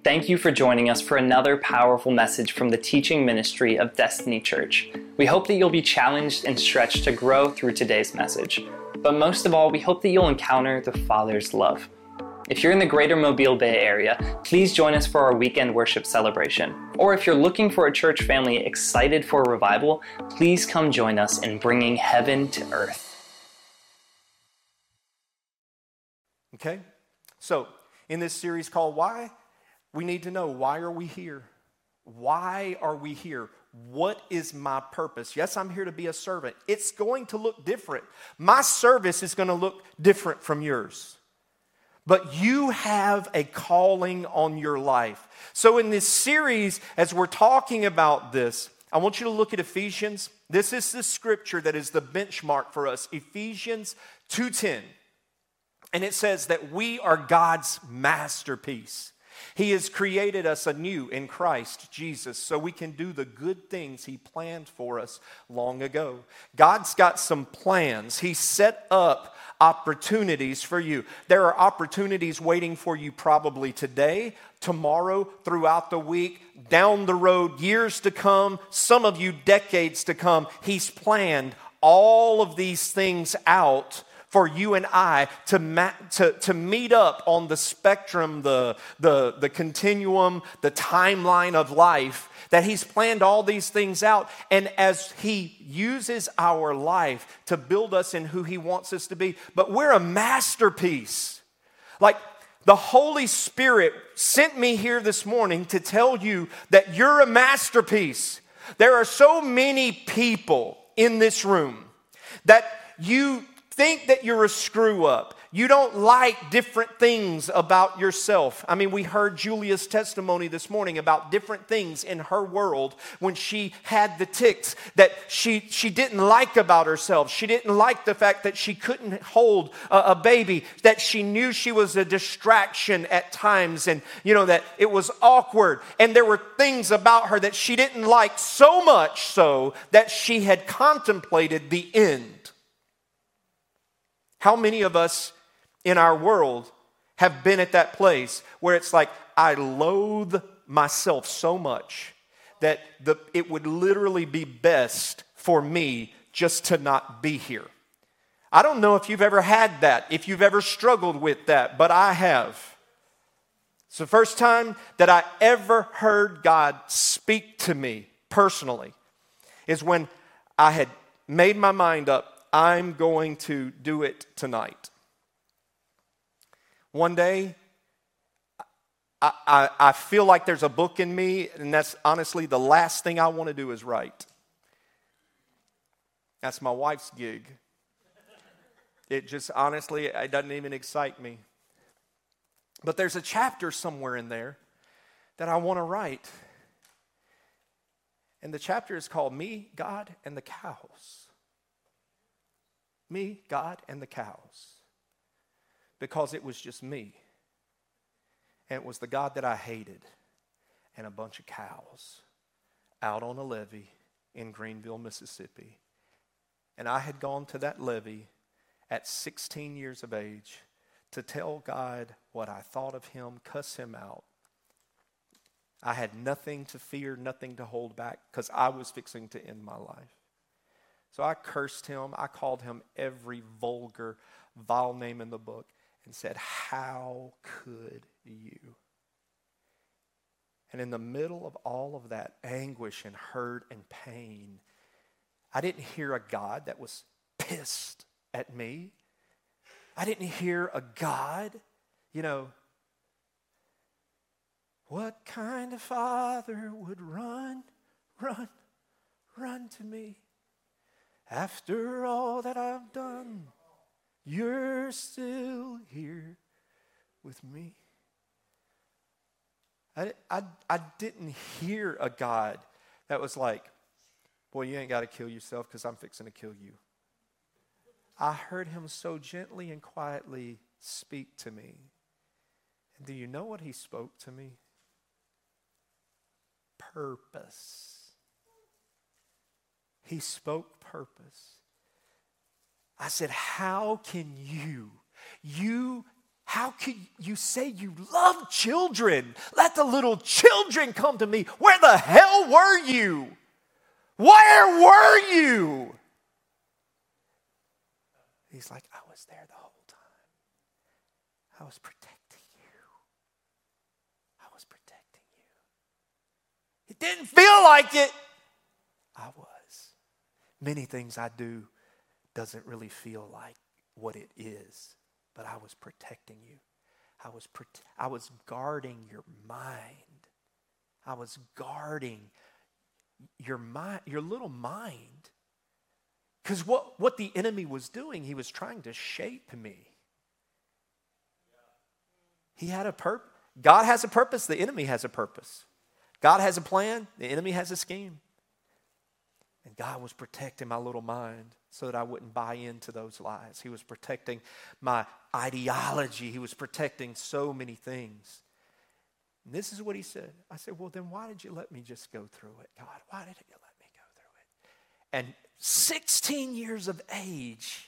Thank you for joining us for another powerful message from the teaching ministry of Destiny Church. We hope that you'll be challenged and stretched to grow through today's message. But most of all, we hope that you'll encounter the Father's love. If you're in the greater Mobile Bay area, please join us for our weekend worship celebration. Or if you're looking for a church family excited for a revival, please come join us in bringing heaven to earth. Okay, so in this series called Why, we need to know, why are we here? Why are we here? What is my purpose? Yes, I'm here to be a servant. It's going to look different. My service is going to look different from yours. But you have a calling on your life. So in this series, as we're talking about this, I want you to look at Ephesians. This is the scripture that is the benchmark for us. Ephesians 2:10. And it says that we are God's masterpiece. He has created us anew in Christ Jesus so we can do the good things He planned for us long ago. God's got some plans. He set up opportunities for you. There are opportunities waiting for you probably today, tomorrow, throughout the week, down the road, years to come, some of you decades to come. He's planned all of these things out for you and I to meet up on the spectrum, the continuum, the timeline of life, that He's planned all these things out. And as He uses our life to build us in who He wants us to be, but we're a masterpiece. Like the Holy Spirit sent me here this morning to tell you that you're a masterpiece. There are so many people in this room that you think that you're a screw up. You don't like different things about yourself. I mean, we heard Julia's testimony this morning about different things in her world when she had the tics that she didn't like about herself. She didn't like the fact that she couldn't hold a baby, that she knew she was a distraction at times, and that it was awkward. And there were things about her that she didn't like, so much so that she had contemplated the end. How many of us in our world have been at that place where it's like, I loathe myself so much that it would literally be best for me just to not be here? I don't know if you've ever had that, if you've ever struggled with that, but I have. It's the first time that I ever heard God speak to me personally is when I had made my mind up, I'm going to do it tonight. One day, I feel like there's a book in me, and that's honestly the last thing I want to do is write. That's my wife's gig. It just honestly, it doesn't even excite me. But there's a chapter somewhere in there that I want to write. And the chapter is called Me, God, and the Cows. Me, God, and the cows. Because it was just me. And it was the God that I hated. And a bunch of cows out on a levee in Greenville, Mississippi. And I had gone to that levee at 16 years of age to tell God what I thought of Him, cuss Him out. I had nothing to fear, nothing to hold back, because I was fixing to end my life. So I cursed Him. I called Him every vulgar, vile name in the book and said, how could you? And in the middle of all of that anguish and hurt and pain, I didn't hear a God that was pissed at me. I didn't hear a God, what kind of father would run to me? After all that I've done, you're still here with me. I didn't hear a God that was like, boy, you ain't got to kill yourself because I'm fixing to kill you. I heard Him so gently and quietly speak to me. And do you know what He spoke to me? Purpose. He spoke purpose. I said, how can you How could you say you love children? Let the little children come to me. Where the hell were you? Where were you? He's like, I was there the whole time. I was protecting you. I was protecting you. It didn't feel like it. I was. Many things I do doesn't really feel like what it is, but I was protecting you. I was guarding your mind. I was guarding your mind, your little mind. Because what the enemy was doing, he was trying to shape me. He had a purpose. God has a purpose. The enemy has a purpose. God has a plan. The enemy has a scheme. And God was protecting my little mind so that I wouldn't buy into those lies. He was protecting my ideology. He was protecting so many things. And this is what he said. I said, well, then why did you let me just go through it, God? Why did you let me go through it? And 16 years of age,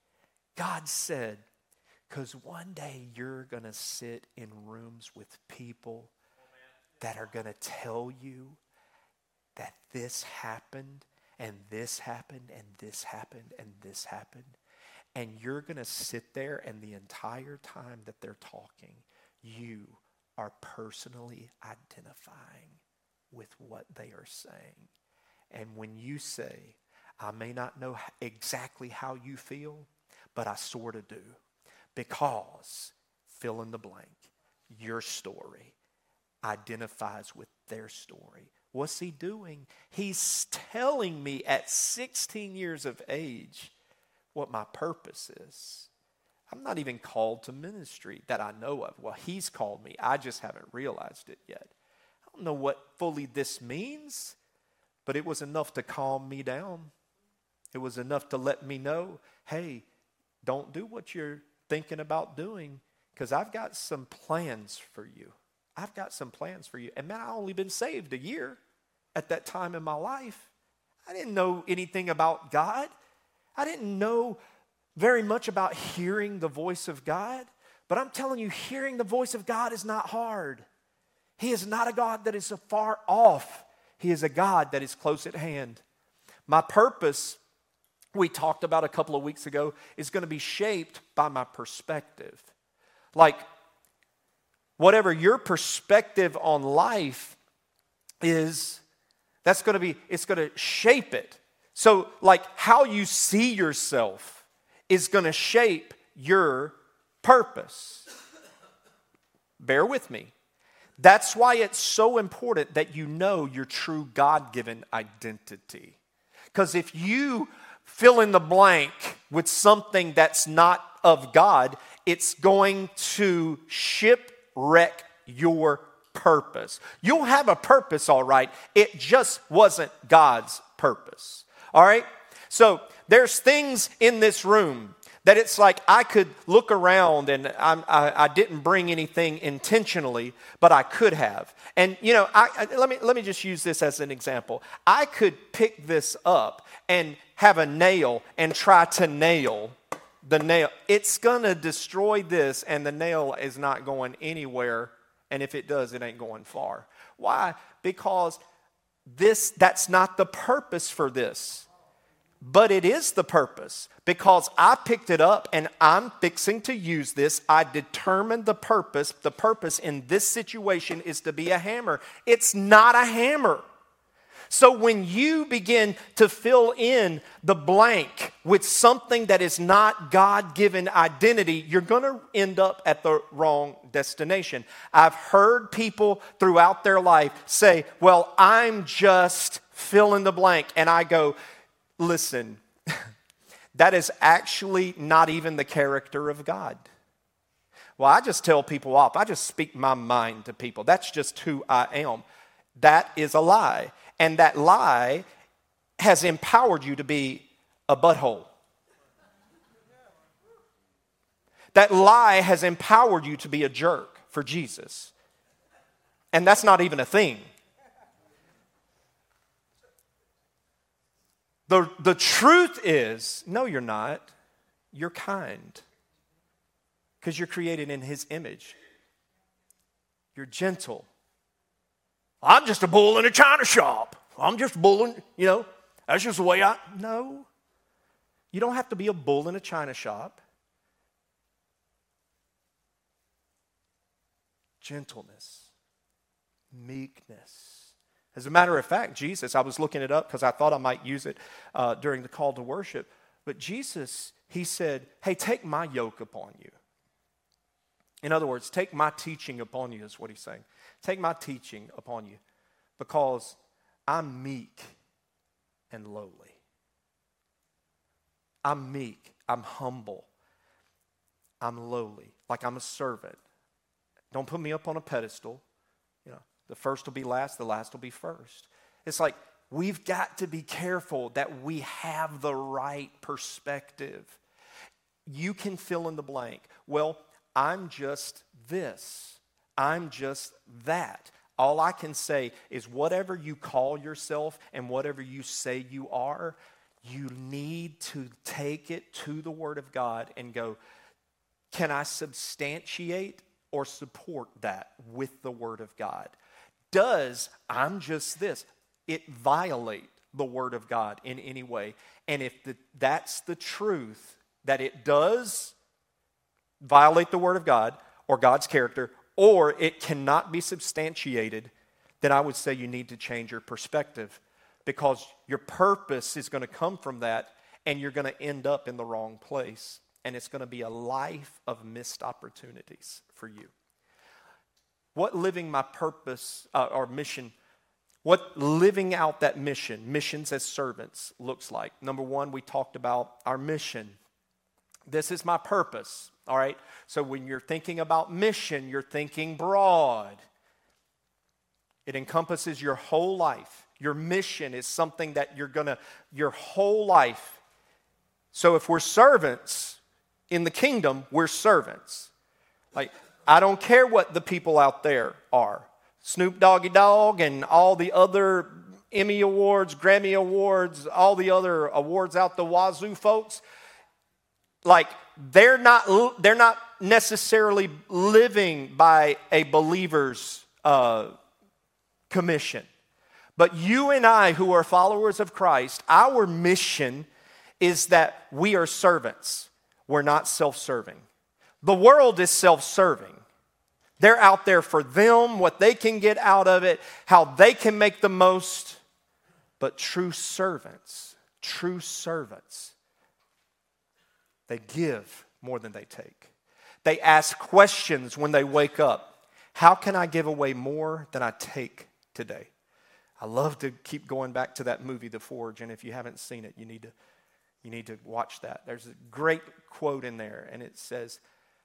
God said, because one day you're going to sit in rooms with people that are going to tell you that this happened, and this happened, and this happened, and this happened. And you're going to sit there, and the entire time that they're talking, you are personally identifying with what they are saying. And when you say, I may not know exactly how you feel, but I sort of do. Because, fill in the blank, your story identifies with their story. What's he doing? He's telling me at 16 years of age what my purpose is. I'm not even called to ministry that I know of. Well, he's called me. I just haven't realized it yet. I don't know what fully this means, but it was enough to calm me down. It was enough to let me know, hey, don't do what you're thinking about doing, because I've got some plans for you. I've got some plans for you. And man, I've only been saved a year at that time in my life. I didn't know anything about God. I didn't know very much about hearing the voice of God. But I'm telling you, hearing the voice of God is not hard. He is not a God that is far off. He is a God that is close at hand. My purpose, we talked about a couple of weeks ago, is going to be shaped by my perspective. Like, whatever your perspective on life is, it's going to shape it. So, like, how you see yourself is going to shape your purpose. Bear with me. That's why it's so important that you know your true God-given identity. Because if you fill in the blank with something that's not of God, it's going to shipwreck your purpose. You'll have a purpose, all right. It just wasn't God's purpose. All right? So there's things in this room that it's like I could look around and I didn't bring anything intentionally, but I could have. And you know, let me just use this as an example. I could pick this up and have a nail and try to nail the nail. It's going to destroy this, and the nail is not going anywhere. And if it does, it ain't going far. Why? Because that's not the purpose for this. But it is the purpose, because I picked it up and I'm fixing to use this. I determined the purpose. The purpose in this situation is to be a hammer. It's not a hammer. So when you begin to fill in the blank with something that is not God-given identity, you're going to end up at the wrong destination. I've heard people throughout their life say, well, I'm just fill in the blank. And I go, listen, that is actually not even the character of God. Well, I just tell people off. I just speak my mind to people. That's just who I am. That is a lie. And that lie has empowered you to be a butthole. That lie has empowered you to be a jerk for Jesus. And that's not even a thing. The truth is, no, you're not. You're kind. because you're created in his image. You're gentle. I'm just a bull in a china shop. I'm just bulling, that's just the way No. You don't have to be a bull in a china shop. Gentleness, meekness. As a matter of fact, Jesus, I was looking it up because I thought I might use it during the call to worship. But Jesus, he said, hey, take my yoke upon you. In other words, take my teaching upon you is what he's saying. Take my teaching upon you because I'm meek and lowly. I'm meek. I'm humble. I'm lowly, like I'm a servant. Don't put me up on a pedestal. The first will be last, the last will be first. It's like we've got to be careful that we have the right perspective. You can fill in the blank. Well, I'm just this. I'm just that. All I can say is whatever you call yourself and whatever you say you are, you need to take it to the Word of God and go, can I substantiate or support that with the Word of God? Does I'm just this, it violate the Word of God in any way? And if that's the truth, that it does violate the Word of God or God's character, or it cannot be substantiated, then I would say you need to change your perspective because your purpose is going to come from that and you're going to end up in the wrong place. And it's going to be a life of missed opportunities for you. What living my purpose or mission, what living out that mission, missions as servants, looks like. Number one, we talked about our mission. This is my purpose, all right? So when you're thinking about mission, you're thinking broad. It encompasses your whole life. Your mission is something that your whole life. So if we're servants in the kingdom, we're servants. Like, I don't care what the people out there are. Snoop Doggy Dogg and all the other Emmy Awards, Grammy Awards, all the other awards out the wazoo, folks. Like, they're not necessarily living by a believer's commission. But you and I, who are followers of Christ, our mission is that we are servants. We're not self-serving. The world is self-serving. They're out there for them, what they can get out of it, how they can make the most. But true servants, they give more than they take. They ask questions when they wake up. How can I give away more than I take today? I love to keep going back to that movie, The Forge, and if you haven't seen it, you need to watch that. There's a great quote in there, and it says,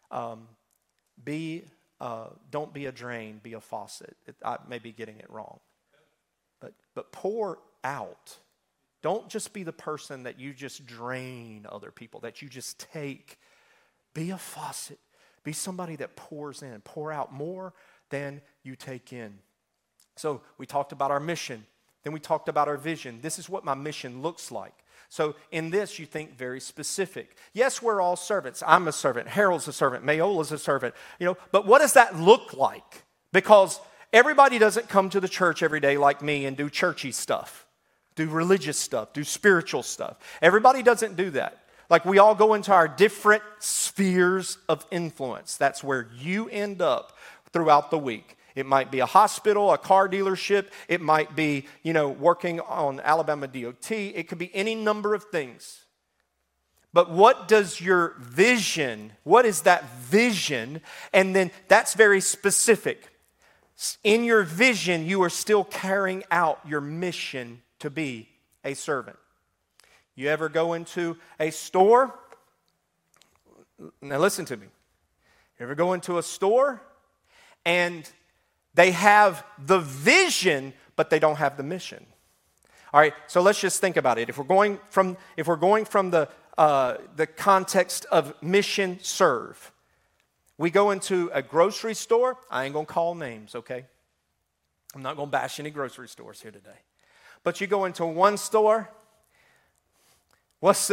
don't be a drain, be a faucet. I may be getting it wrong. But pour out. Don't just be the person that you just drain other people, that you just take. Be a faucet. Be somebody that pours in. Pour out more than you take in. So we talked about our mission. Then we talked about our vision. This is what my mission looks like. So in this, you think very specific. Yes, we're all servants. I'm a servant. Harold's a servant. Mayola's a servant. But what does that look like? Because everybody doesn't come to the church every day like me and do churchy stuff, do religious stuff, do spiritual stuff. Everybody doesn't do that. Like, we all go into our different spheres of influence. That's where you end up throughout the week. It might be a hospital, a car dealership. It might be, working on Alabama DOT. It could be any number of things. But what does your vision, what is that vision? And then that's very specific. In your vision, you are still carrying out your mission to be a servant. You ever go into a store? Now listen to me. You ever go into a store and they have the vision, but they don't have the mission? All right, so let's just think about it. If we're going from the context of mission serve, we go into a grocery store. I ain't gonna call names, okay? I'm not gonna bash any grocery stores here today. But you go into one store, What's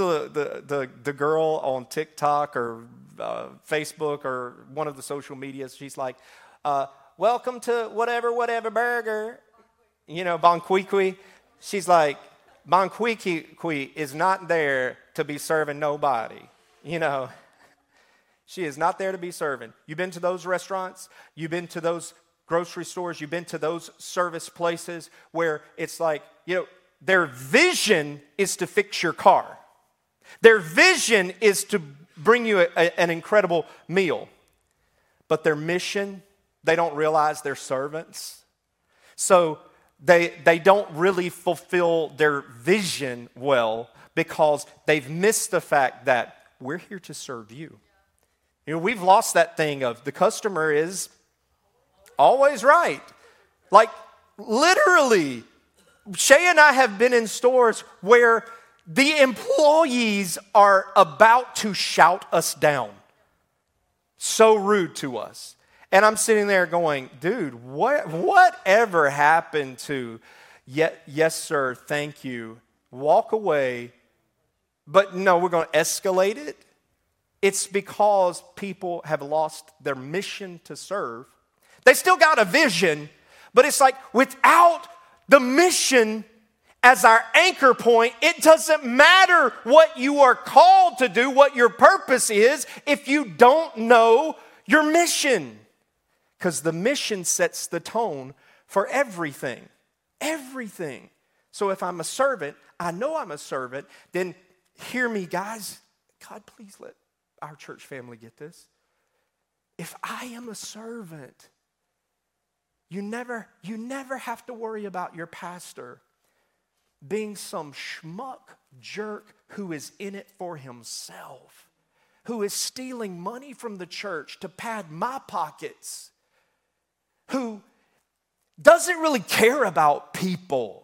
the girl on TikTok or Facebook or one of the social medias? She's like, welcome to whatever burger. You know, Bon Qui Qui. She's like, Bon Qui Qui is not there to be serving nobody. You know, she is not there to be serving. You've been to those restaurants? You've been to those grocery stores? You've been to those service places where it's like, you know, their vision is to fix your car. Their vision is to bring you an incredible meal. But their mission, they don't realize they're servants. So they don't really fulfill their vision well because they've missed the fact that we're here to serve you. You know, we've lost that thing of the customer is always right. Like, literally, Shay and I have been in stores where the employees are about to shout us down. So rude to us. And I'm sitting there going, dude, whatever happened to, yes, sir, thank you, walk away, but no, we're going to escalate it? It's because people have lost their mission to serve. They still got a vision, but it's like without the mission as our anchor point, it doesn't matter what you are called to do, what your purpose is, if you don't know your mission. Because the mission sets the tone for everything. Everything. So if I'm a servant, I know I'm a servant, then hear me, guys. God, please let our church family get this. If I am a servant, you never have to worry about your pastor being some schmuck jerk who is in it for himself, who is stealing money from the church to pad my pockets, who doesn't really care about people.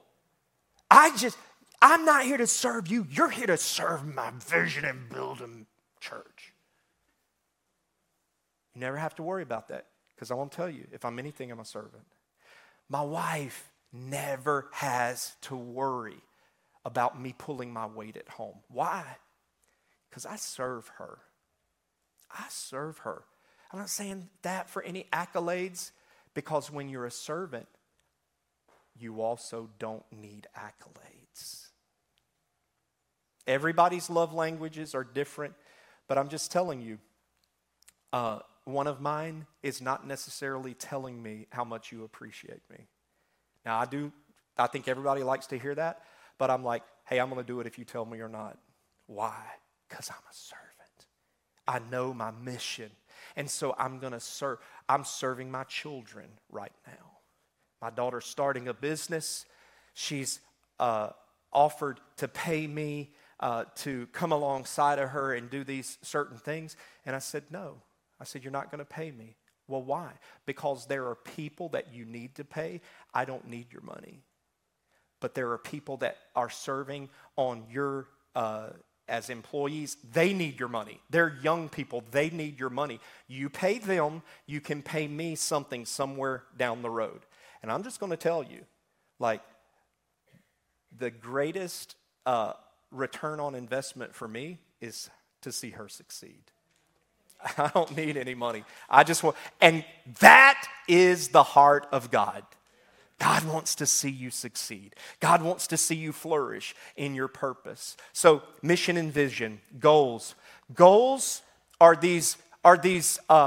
I'm not here to serve you. You're here to serve my vision and build a church. You never have to worry about that. Because I won't tell you, if I'm anything, I'm a servant. My wife never has to worry about me pulling my weight at home. Why? Because I serve her. I serve her. I'm not saying that for any accolades, because when you're a servant, you also don't need accolades. Everybody's love languages are different, but I'm just telling you, one of mine is not necessarily telling me how much you appreciate me. Now, I think everybody likes to hear that, but I'm like, hey, I'm going to do it if you tell me or not. Why? Because I'm a servant. I know my mission. And so I'm going to serve. I'm serving my children right now. My daughter's starting a business. She's offered to pay me to come alongside of her and do these certain things. And I said, no. I said, you're not going to pay me. Well, why? Because there are people that you need to pay. I don't need your money. But there are people that are serving on your, as employees, they need your money. They're young people. They need your money. You pay them, you can pay me something somewhere down the road. And I'm just going to tell you, like, the greatest return on investment for me is to see her succeed. I don't need any money. I just want, and that is the heart of God. God wants to see you succeed. God wants to see you flourish in your purpose. So, mission and vision, goals. Goals are these are big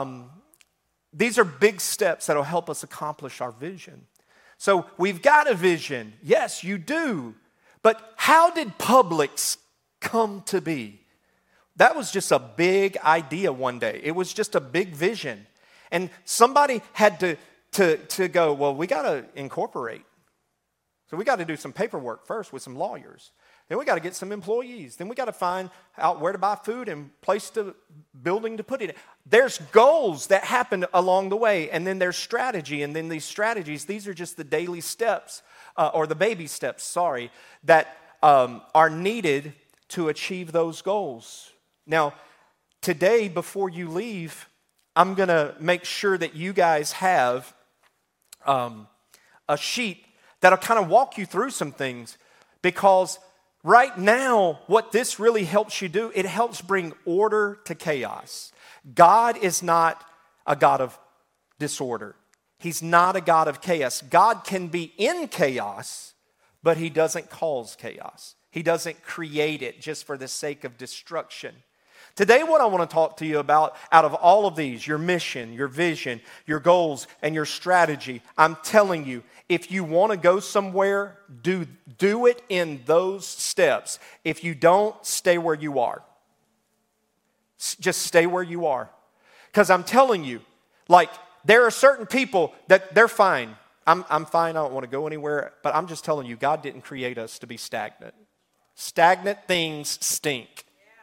steps that will help us accomplish our vision. So, we've got a vision. Yes, you do. But how did Publix come to be? That was just a big idea one day. It was just a big vision. And somebody had to go, well, we got to incorporate. So we got to do some paperwork first with some lawyers. Then we got to get some employees. Then we got to find out where to buy food and place the building to put it in. There's goals that happen along the way, and then there's strategy. And then these strategies, these are just the daily steps, or the baby steps, that are needed to achieve those goals. Now, today, before you leave, I'm going to make sure that you guys have a sheet that'll kind of walk you through some things, because right now, what this really helps you do, it helps bring order to chaos. God is not a God of disorder. He's not a God of chaos. God can be in chaos, but he doesn't cause chaos. He doesn't create it just for the sake of destruction. Today, what I want to talk to you about, out of all of these, your mission, your vision, your goals, and your strategy, I'm telling you, if you want to go somewhere, do it in those steps. If you don't, stay where you are. Just stay where you are. Because I'm telling you, like, there are certain people that they're fine. I'm fine, I don't want to go anywhere. But I'm just telling you, God didn't create us to be stagnant. Stagnant things stink.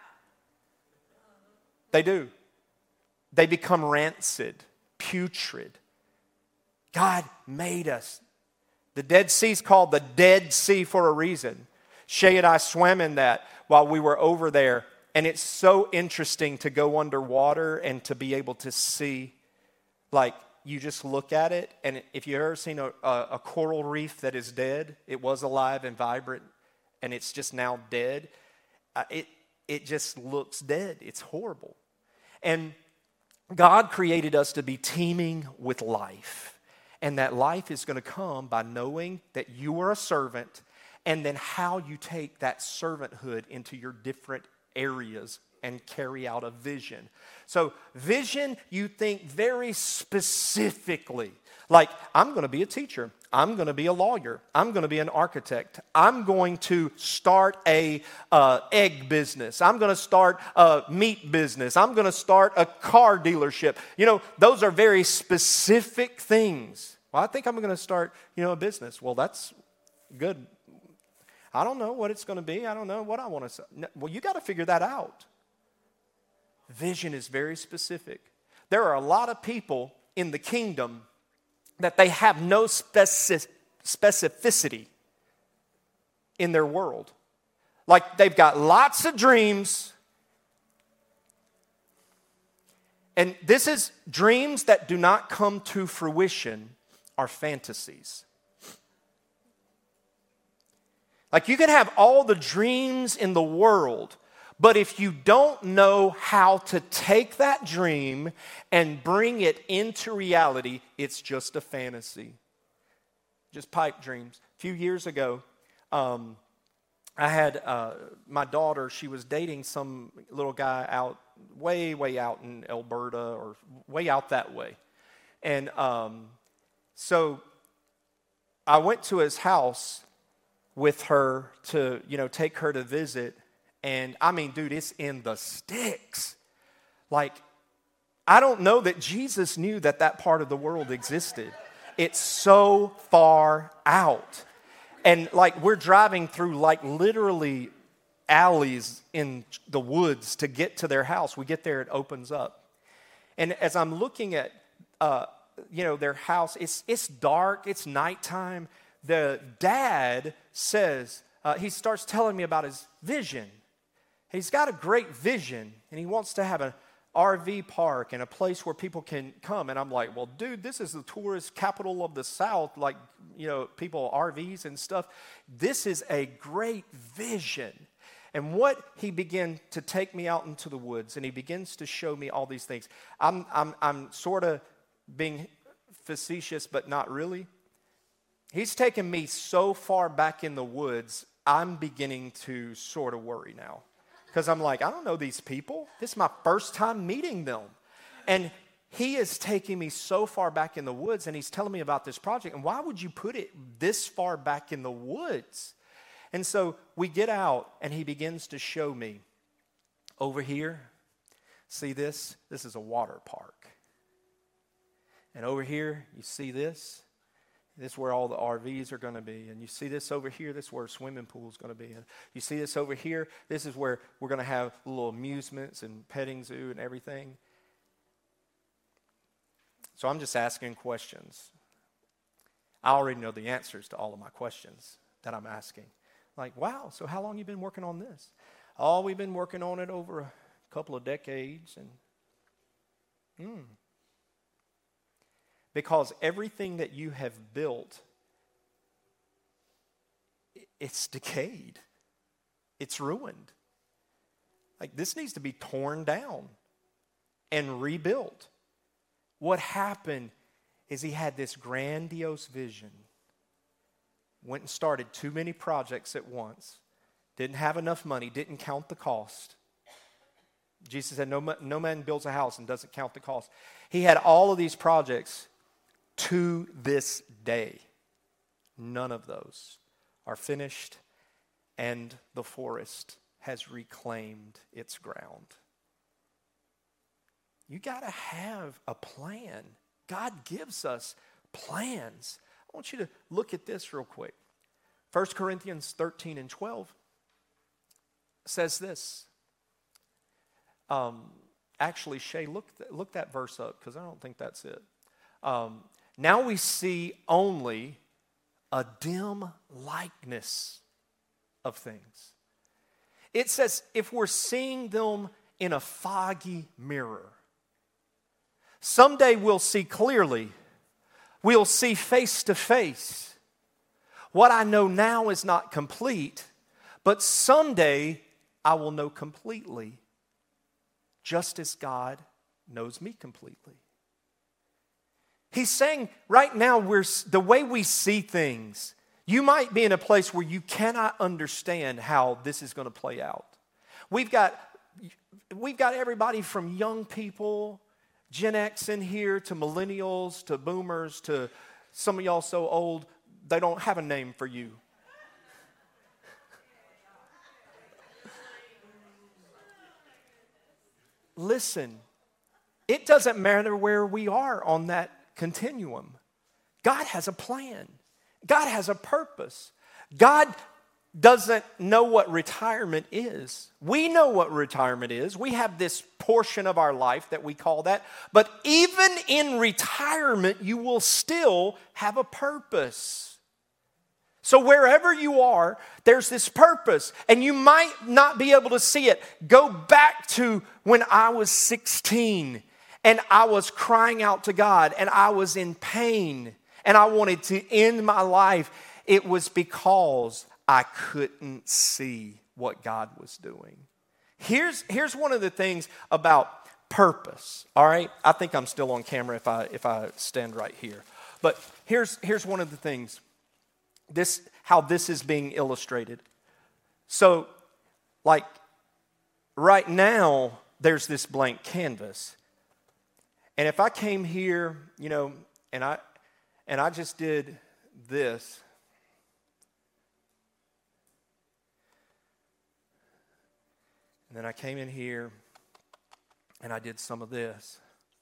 They do. They become rancid, putrid. God made us. The Dead Sea's called the Dead Sea for a reason. Shay and I swam in that while we were over there. And it's so interesting to go underwater and to be able to see, like, you just look at it. And if you've ever seen a coral reef that is dead, it was alive and vibrant, and it's just now dead. It just looks dead. It's horrible. And God created us to be teeming with life. And that life is going to come by knowing that you are a servant, and then how you take that servanthood into your different areas and carry out a vision. So vision, you think very specifically. Like, I'm going to be a teacher. I'm going to be a lawyer. I'm going to be an architect. I'm going to start a egg business. I'm going to start a meat business. I'm going to start a car dealership. You know, those are very specific things. Well, I think I'm going to start, a business. Well, that's good. I don't know what it's going to be. I don't know what I want to say. Well, you got to figure that out. Vision is very specific. There are a lot of people in the kingdom that they have no specificity in their world. Like, they've got lots of dreams. And this is dreams that do not come to fruition are fantasies. Like, you can have all the dreams in the world, but if you don't know how to take that dream and bring it into reality, it's just a fantasy. Just pipe dreams. A few years ago, I had my daughter, she was dating some little guy out, way out in Alberta, or way out that way. And so I went to his house with her to, take her to visit. And I mean, dude, it's in the sticks. Like, I don't know that Jesus knew that part of the world existed. It's so far out. And like, we're driving through like literally alleys in the woods to get to their house. We get there, it opens up. And as I'm looking at, their house, it's dark, it's nighttime. The dad says, he starts telling me about his vision. He's got a great vision, and he wants to have an RV park and a place where people can come. And I'm like, well, dude, this is the tourist capital of the South, like, people, RVs and stuff. This is a great vision. And what he began to take me out into the woods, and he begins to show me all these things. I'm sort of being facetious, but not really. He's taken me so far back in the woods, I'm beginning to sort of worry now. Because I'm like, I don't know these people. This is my first time meeting them. And he is taking me so far back in the woods, and he's telling me about this project. And why would you put it this far back in the woods? And so we get out, and he begins to show me, over here, see this? This is a water park. And over here, you see this? This is where all the RVs are going to be. And you see this over here, this is where a swimming pool is going to be. And you see this over here, this is where we're going to have little amusements and petting zoo and everything. So I'm just asking questions. I already know the answers to all of my questions that I'm asking. Like, wow, so how long have you been working on this? Oh, we've been working on it over a couple of decades. And because everything that you have built, it's decayed. it's ruined. Like, this needs to be torn down and rebuilt. What happened is he had this grandiose vision. Went and started too many projects at once. Didn't have enough money, didn't count the cost. Jesus said, no man builds a house and doesn't count the cost. He had all of these projects. To this day, none of those are finished, and the forest has reclaimed its ground. You got to have a plan. God gives us plans. I want you to look at this real quick. 1 Corinthians 13 and 12 says this. Actually, Shay, look that verse up, because I don't think that's it. Now we see only a dim likeness of things. It says if we're seeing them in a foggy mirror, someday we'll see clearly. We'll see face to face. What I know now is not complete, but someday I will know completely, just as God knows me completely. He's saying right now, the way we see things, you might be in a place where you cannot understand how this is going to play out. We've got everybody from young people, Gen X in here, to millennials, to boomers, to some of y'all so old, they don't have a name for you. Listen, it doesn't matter where we are on that continuum. God has a plan. God has a purpose. God doesn't know what retirement is. We know what retirement is. We have this portion of our life that we call that. But even in retirement, you will still have a purpose. So wherever you are, there's this purpose. And you might not be able to see it. Go back to when I was 16 and I was crying out to God and I was in pain and I wanted to end my life. It was because I couldn't see what God was doing. Here's one of the things about purpose, all right? I think I'm still on camera if I stand right here. But here's one of the things, how this is being illustrated. So, like, right now, there's this blank canvas. And if I came here, and I just did this, and then I came in here and I did some of this.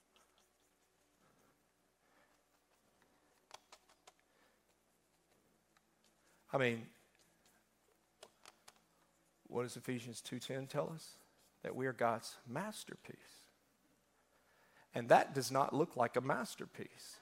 I mean, what does Ephesians 2:10 tell us? That we are God's masterpiece. And that does not look like a masterpiece.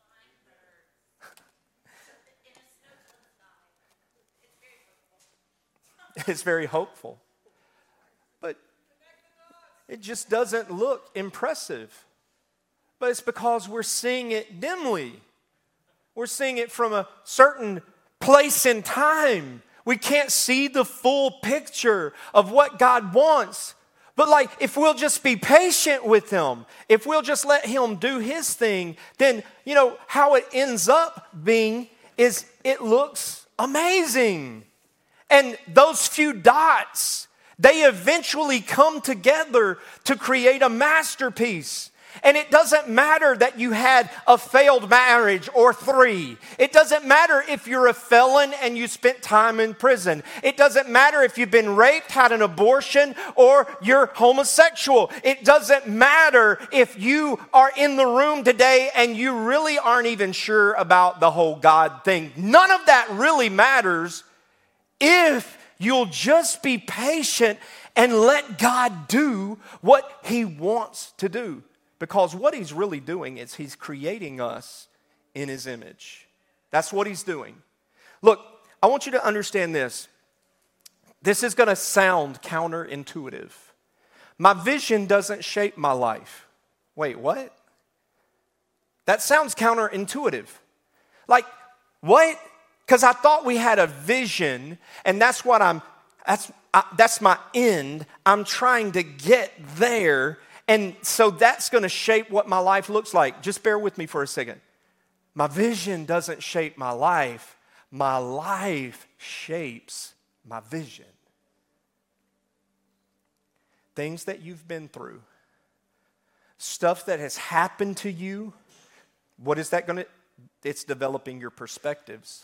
It's very hopeful. But it just doesn't look impressive. But it's because we're seeing it dimly. We're seeing it from a certain place in time. We can't see the full picture of what God wants. But if we'll just be patient with Him, if we'll just let Him do His thing, then, how it ends up being is it looks amazing. And those few dots, they eventually come together to create a masterpiece. And it doesn't matter that you had a failed marriage or 3. It doesn't matter if you're a felon and you spent time in prison. It doesn't matter if you've been raped, had an abortion, or you're homosexual. It doesn't matter if you are in the room today and you really aren't even sure about the whole God thing. None of that really matters if you'll just be patient and let God do what He wants to do. Because what He's really doing is He's creating us in His image. That's what He's doing. Look, I want you to understand this. This is going to sound counterintuitive. My vision doesn't shape my life. Wait, what? That sounds counterintuitive. Like, what? Because I thought we had a vision, and that's what I'm That's my end. I'm trying to get there. And so that's going to shape what my life looks like. Just bear with me for a second. My vision doesn't shape my life. My life shapes my vision. Things that you've been through, stuff that has happened to you, what is that going to? It's developing your perspectives.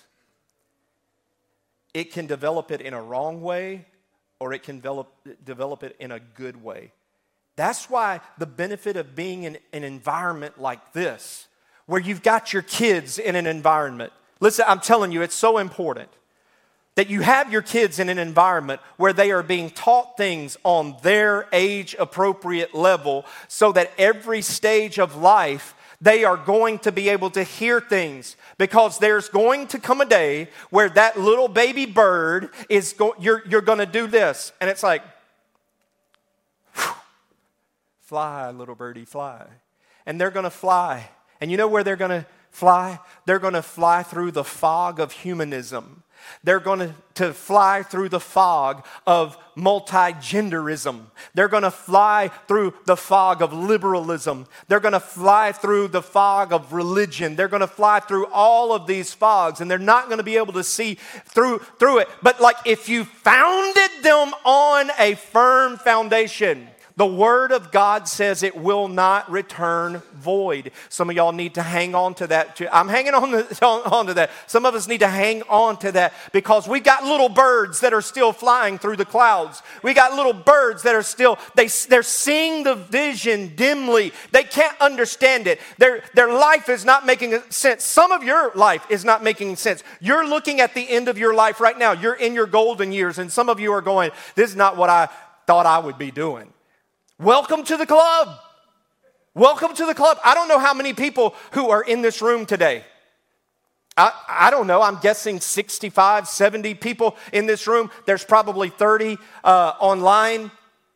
It can develop it in a wrong way, or it can develop it in a good way. That's why the benefit of being in an environment like this, where you've got your kids in an environment. Listen, I'm telling you, it's so important that you have your kids in an environment where they are being taught things on their age-appropriate level, so that every stage of life they are going to be able to hear things, because there's going to come a day where that little baby bird is you're going to do this, and it's like, whew, fly, little birdie, fly. And they're going to fly. And you know where they're going to fly? They're going to fly through the fog of humanism. They're going to fly through the fog of multi-genderism. They're going to fly through the fog of liberalism. They're going to fly through the fog of religion. They're going to fly through all of these fogs, and they're not going to be able to see through it. But like, if you founded them on a firm foundation, the Word of God says it will not return void. Some of y'all need to hang on to that too. I'm hanging on to that. Some of us need to hang on to that, because we got little birds that are still flying through the clouds. We got little birds that are still, they're seeing the vision dimly. They can't understand it. Their life is not making sense. Some of your life is not making sense. You're looking at the end of your life right now. You're in your golden years, and some of you are going, this is not what I thought I would be doing. Welcome to the club. Welcome to the club. I don't know how many people who are in this room today. I don't know. I'm guessing 65, 70 people in this room. There's probably 30 online.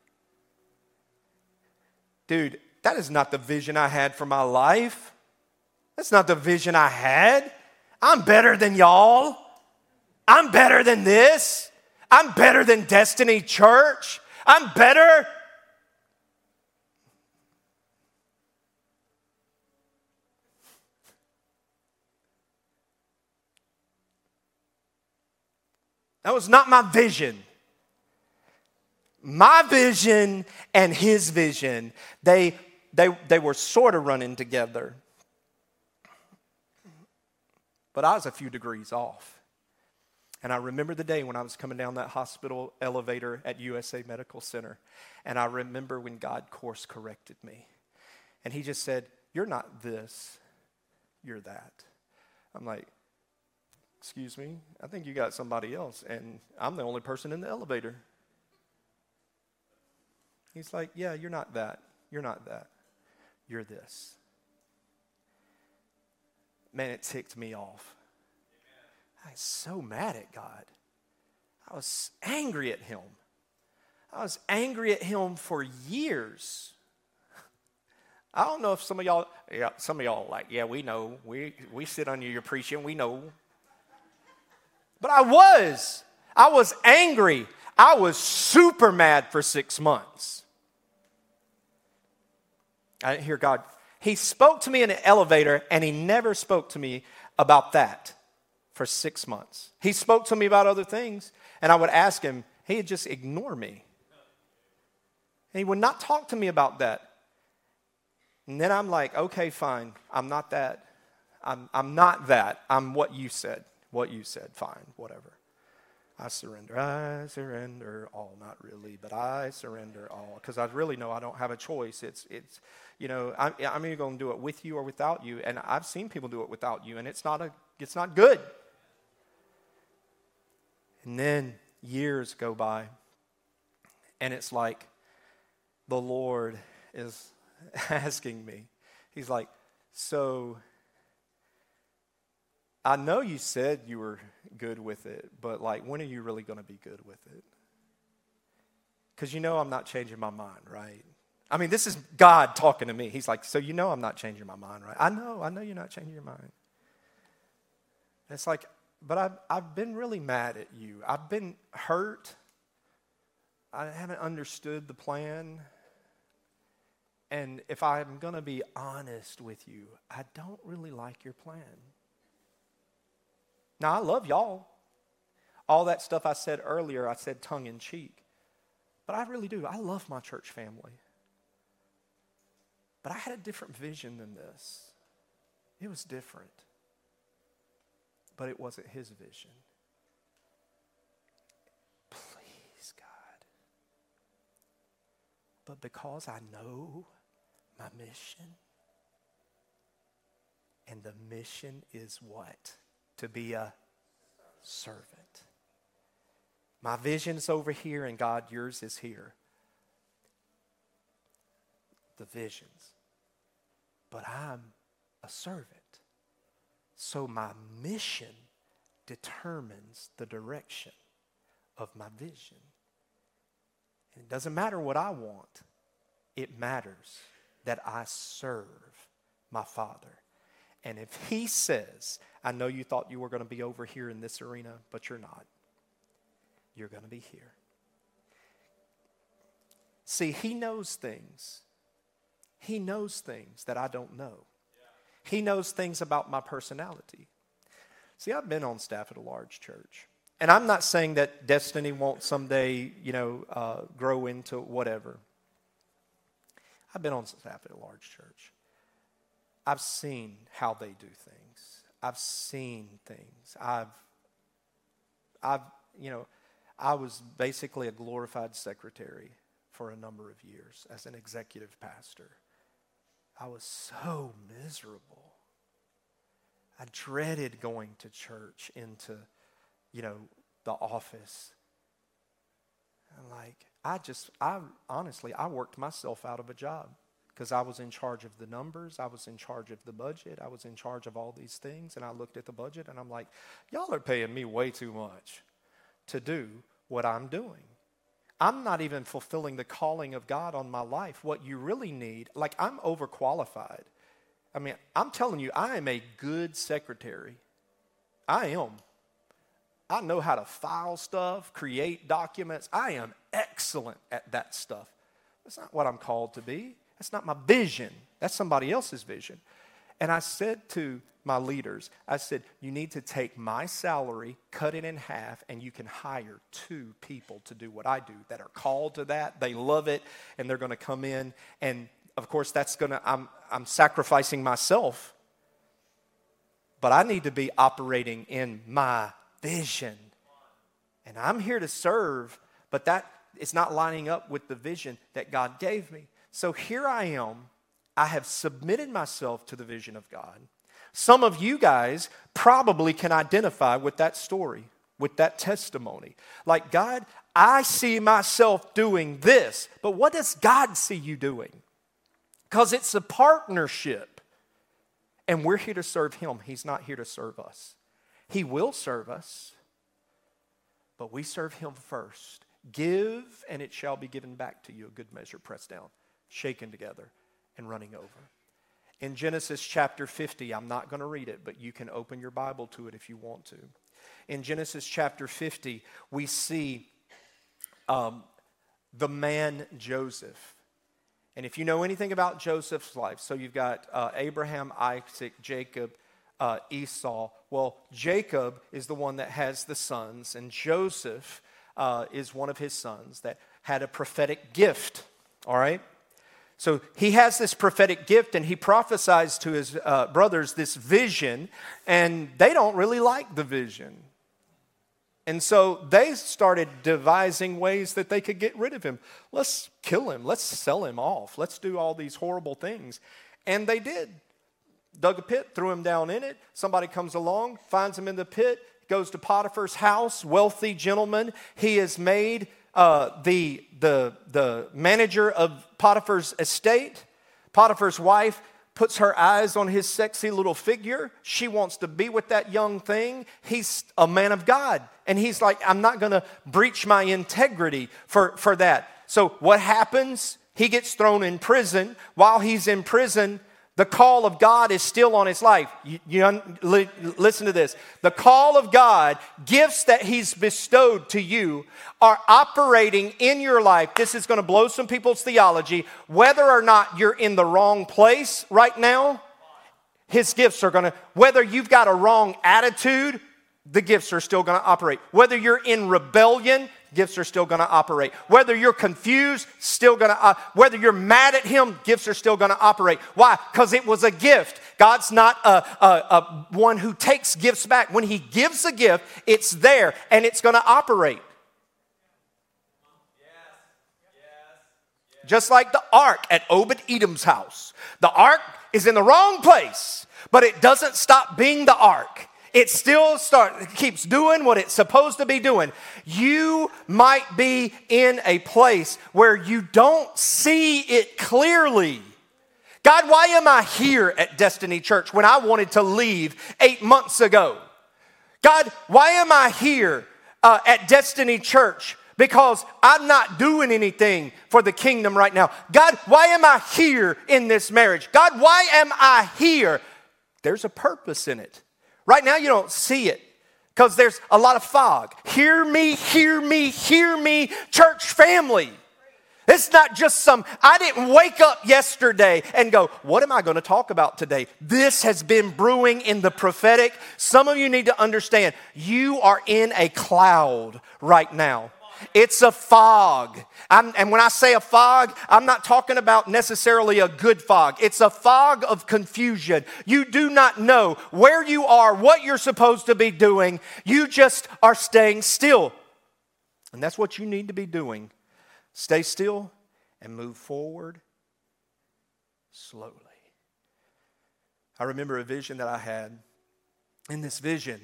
Dude, that is not the vision I had for my life. That's not the vision I had. I'm better than y'all. I'm better than this. I'm better than Destiny Church. I'm better. That was not my vision. My vision and his vision, they were sort of running together. But I was a few degrees off. And I remember the day when I was coming down that hospital elevator at USA Medical Center. And I remember when God course corrected me. And he just said, you're not this, you're that. I'm like, excuse me, I think you got somebody else, and I'm the only person in the elevator. He's like, yeah, you're not that. You're not that. You're this. Man, it ticked me off. I was so mad at God. I was angry at him. I was angry at him for years. I don't know if some of y'all like, yeah, we know. We sit under your preaching, we know. But I was angry. I was super mad for 6 months. I didn't hear God. He spoke to me in an elevator, and he never spoke to me about that for 6 months. He spoke to me about other things, and I would ask him. He'd just ignore me. And he would not talk to me about that. And then I'm like, okay, fine. I'm not that. I'm not that. I'm what you said. What you said, fine, whatever. I surrender all. Not really, but I surrender all. Because I really know I don't have a choice. It's I'm either going to do it with you or without you. And I've seen people do it without you, and it's not good. And then years go by, and it's like the Lord is asking me. He's like, so I know you said you were good with it, but like, when are you really going to be good with it? Because you know I'm not changing my mind, right? I mean, this is God talking to me. He's like, so you know I'm not changing my mind, right? I know you're not changing your mind. And it's like, but I've been really mad at you. I've been hurt. haven't understood the plan. And if I'm going to be honest with you, I don't really like your plan. Now, I love y'all. All that stuff I said earlier, I said tongue in cheek. But I really do. I love my church family. But I had a different vision than this. It was different. But it wasn't his vision. Please, God. But because I know my mission, and the mission is what? To be a servant. My vision's over here, and God, yours is here. The visions. But I'm a servant. So my mission determines the direction of my vision. And it doesn't matter what I want. It matters that I serve my Father. And if he says, I know you thought you were going to be over here in this arena, but you're not. You're going to be here. See, he knows things. He knows things that I don't know. He knows things about my personality. See, I've been on staff at a large church. And I'm not saying that Destiny won't someday, grow into whatever. I've been on staff at a large church. I've seen how they do things. I've seen things. I was basically a glorified secretary for a number of years as an executive pastor. I was so miserable. I dreaded going to church into, the office. I worked myself out of a job because I was in charge of the numbers. I was in charge of the budget. I was in charge of all these things. And I looked at the budget and I'm like, y'all are paying me way too much to do what I'm doing. I'm not even fulfilling the calling of God on my life. What you really need, I'm overqualified. I mean, I'm telling you, I am a good secretary. I am. I know how to file stuff, create documents. I am excellent at that stuff. That's not what I'm called to be. That's not my vision. That's somebody else's vision. And I said to my leaders, I said, you need to take my salary, cut it in half, and you can hire 2 people to do what I do that are called to that. They love it, and they're going to come in. And, of course, I'm sacrificing myself. But I need to be operating in my vision. And I'm here to serve, but that is not lining up with the vision that God gave me. So here I am. I have submitted myself to the vision of God. Some of you guys probably can identify with that story, with that testimony. Like, God, I see myself doing this, but what does God see you doing? Because it's a partnership. And we're here to serve him. He's not here to serve us. He will serve us, but we serve him first. Give, and it shall be given back to you, a good measure, pressed down, shaken together, and running over. In Genesis chapter 50, I'm not going to read it, but you can open your Bible to it if you want to. In Genesis chapter 50, we see the man Joseph. And if you know anything about Joseph's life, so you've got Abraham, Isaac, Jacob, Esau. Well, Jacob is the one that has the sons, and Joseph is one of his sons that had a prophetic gift, all right? So he has this prophetic gift, and he prophesies to his brothers this vision, and they don't really like the vision. And so they started devising ways that they could get rid of him. Let's kill him. Let's sell him off. Let's do all these horrible things. And they did. Dug a pit, threw him down in it. Somebody comes along, finds him in the pit, goes to Potiphar's house, wealthy gentleman. He is made the manager of Potiphar's estate. Potiphar's wife puts her eyes on his sexy little figure. She wants to be with that young thing. He's a man of God. And he's like, I'm not going to breach my integrity for that. So what happens? He gets thrown in prison. While he's in prison, The call of God is still on his life. Listen to this. The call of God, gifts that he's bestowed to you, are operating in your life. This is going to blow some people's theology. Whether or not you're in the wrong place right now, his gifts are going to, whether you've got a wrong attitude, the gifts are still going to operate. Whether you're in rebellion, gifts are still going to operate. Whether you're confused, still going to, whether you're mad at him, gifts are still going to operate. Why? Because it was a gift. God's not a one who takes gifts back. When he gives a gift, it's there and it's going to operate. Just like the ark at Obed-Edom's house. The ark is in the wrong place, but it doesn't stop being the ark. It still keeps doing what it's supposed to be doing. You might be in a place where you don't see it clearly. God, why am I here at Destiny Church when I wanted to leave 8 months ago? God, why am I here at Destiny Church? Because I'm not doing anything for the kingdom right now. God, why am I here in this marriage? God, why am I here? There's a purpose in it. Right now you don't see it because there's a lot of fog. Hear me, hear me, hear me, church family. It's not just I didn't wake up yesterday and go, what am I going to talk about today? This has been brewing in the prophetic. Some of you need to understand, you are in a cloud right now. It's a fog. And when I say a fog, I'm not talking about necessarily a good fog. It's a fog of confusion. You do not know where you are, what you're supposed to be doing. You just are staying still. And that's what you need to be doing. Stay still and move forward slowly. I remember a vision that I had. In this vision,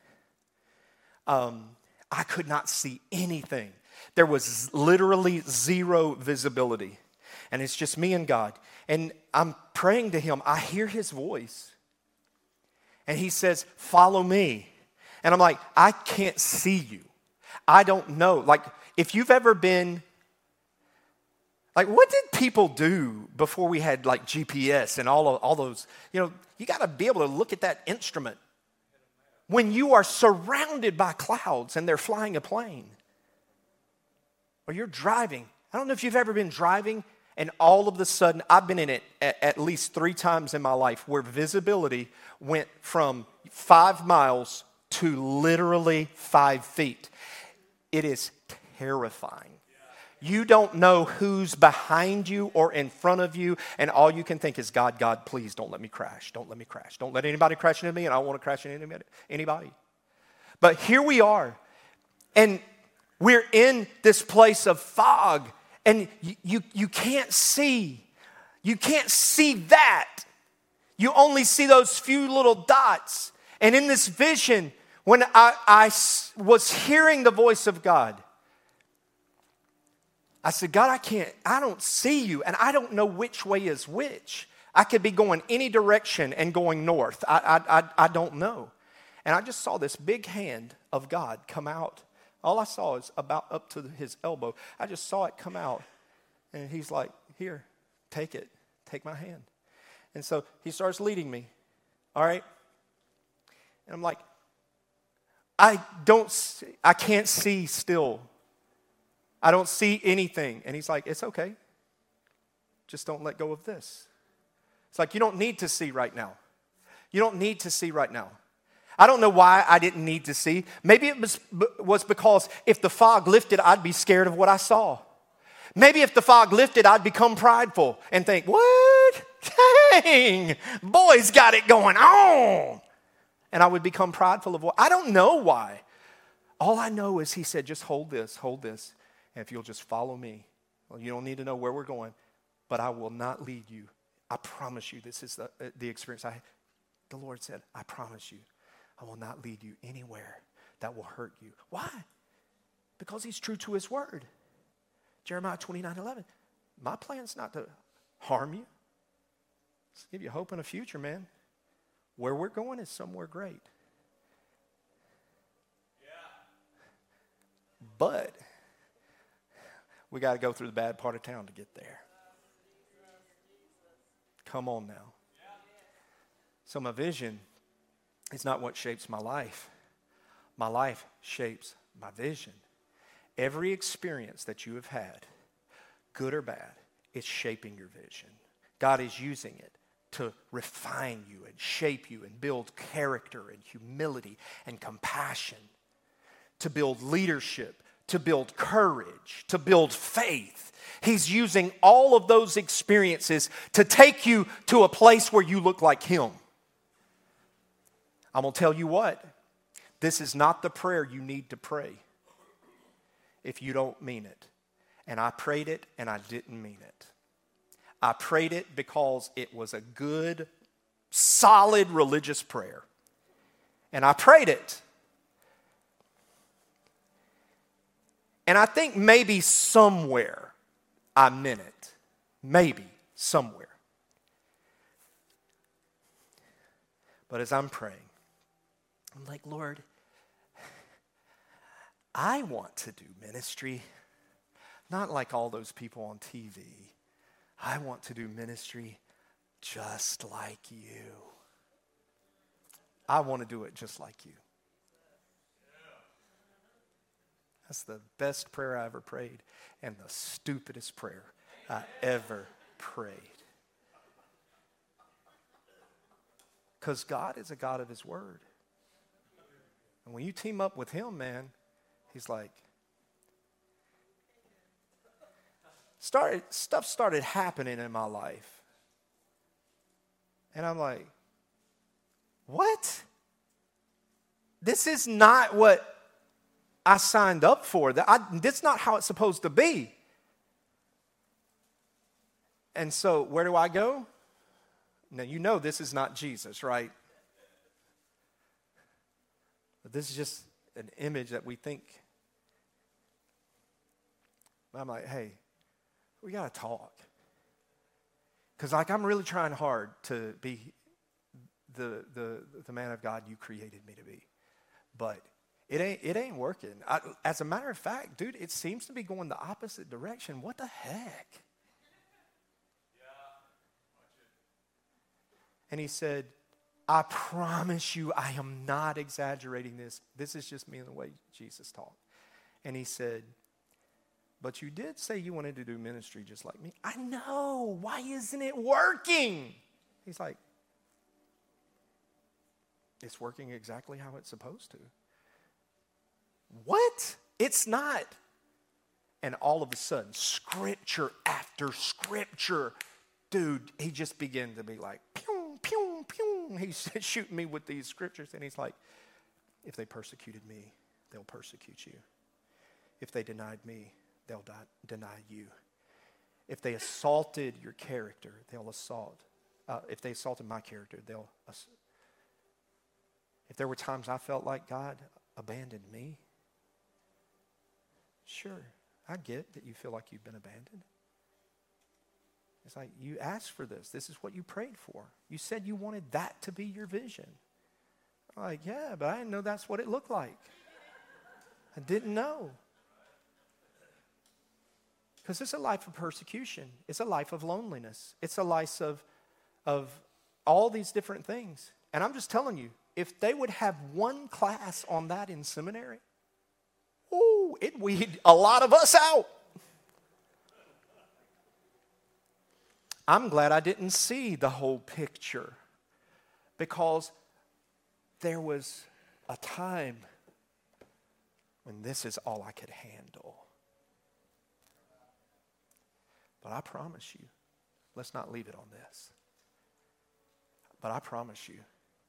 I could not see anything. There was literally zero visibility. And it's just me and God. And I'm praying to him. I hear his voice. And he says, follow me. And I'm like, I can't see you. I don't know. Like, if you've ever been, like, what did people do before we had like GPS and all those, you got to be able to look at that instrument. When you are surrounded by clouds and they're flying a plane, or you're driving. I don't know if you've ever been driving and all of a sudden, I've been in it at least 3 times in my life where visibility went from 5 miles to literally 5 feet. It is terrifying. You don't know who's behind you or in front of you, and all you can think is, God, please don't let me crash. Don't let me crash. Don't let anybody crash into me, and I don't want to crash into anybody. But here we are, and we're in this place of fog, and you can't see. You can't see that. You only see those few little dots. And in this vision, when I was hearing the voice of God, I said, God, I don't see you, and I don't know which way is which. I could be going any direction and going north. I don't know. And I just saw this big hand of God come out. All I saw is about up to his elbow. I just saw it come out, and he's like, here, take it. Take my hand. And so he starts leading me, all right? And I'm like, I can't see still. I don't see anything. And he's like, it's okay. Just don't let go of this. It's like, you don't need to see right now. You don't need to see right now. I don't know why I didn't need to see. Maybe it was because if the fog lifted, I'd be scared of what I saw. Maybe if the fog lifted, I'd become prideful and think, what? Dang, boy's got it going on. And I would become prideful of what? I don't know why. All I know is he said, just hold this. And if you'll just follow me, well, you don't need to know where we're going, but I will not lead you. I promise you, this is the experience I had. The Lord said, I promise you, I will not lead you anywhere that will hurt you. Why? Because he's true to his word. Jeremiah 29:11. My plan's not to harm you. It's to give you hope and a future, man. Where we're going is somewhere great. Yeah. But we got to go through the bad part of town to get there. Come on now. So my vision is not what shapes my life. My life shapes my vision. Every experience that you have had, good or bad, is shaping your vision. God is using it to refine you and shape you and build character and humility and compassion, to build leadership, to build courage, to build faith. He's using all of those experiences to take you to a place where you look like Him. I'm going to tell you what, this is not the prayer you need to pray if you don't mean it. And I prayed it and I didn't mean it. I prayed it because it was a good, solid religious prayer. And I prayed it. And I think maybe somewhere I meant it. Maybe somewhere. But as I'm praying, I'm like, Lord, I want to do ministry, not like all those people on TV. I want to do ministry just like you. I want to do it just like you. That's the best prayer I ever prayed and the stupidest prayer I ever prayed. Because God is a God of His Word. And when you team up with Him, man, He's like, stuff started happening in my life. And I'm like, what? This is not what I signed up for. That's not how it's supposed to be. And so where do I go? Now, you know this is not Jesus, right? But this is just an image that we think. I'm like, hey, we got to talk. Because I'm really trying hard to be the man of God you created me to be. But it ain't working. As a matter of fact, dude, it seems to be going the opposite direction. What the heck? And he said, I promise you I am not exaggerating this. This is just me and the way Jesus talked. And he said, but you did say you wanted to do ministry just like me. I know. Why isn't it working? He's like, it's working exactly how it's supposed to. What? It's not. And all of a sudden, scripture after scripture, dude, he just began to be like, pew, pew, pew. He's shooting me with these scriptures. And he's like, if they persecuted me, they'll persecute you. If they denied me, they'll deny you. If they assaulted your character, they'll assault. If they assaulted my character, they'll assault. If there were times I felt like God abandoned me, sure, I get that you feel like you've been abandoned. It's like, you asked for this. This is what you prayed for. You said you wanted that to be your vision. I'm like, yeah, but I didn't know that's what it looked like. I didn't know. Because it's a life of persecution. It's a life of loneliness. It's a life of all these different things. And I'm just telling you, if they would have one class on that in seminary, it'd weed a lot of us out. I'm glad I didn't see the whole picture, because there was a time when this is all I could handle. But I promise you, let's not leave it on this. But I promise you,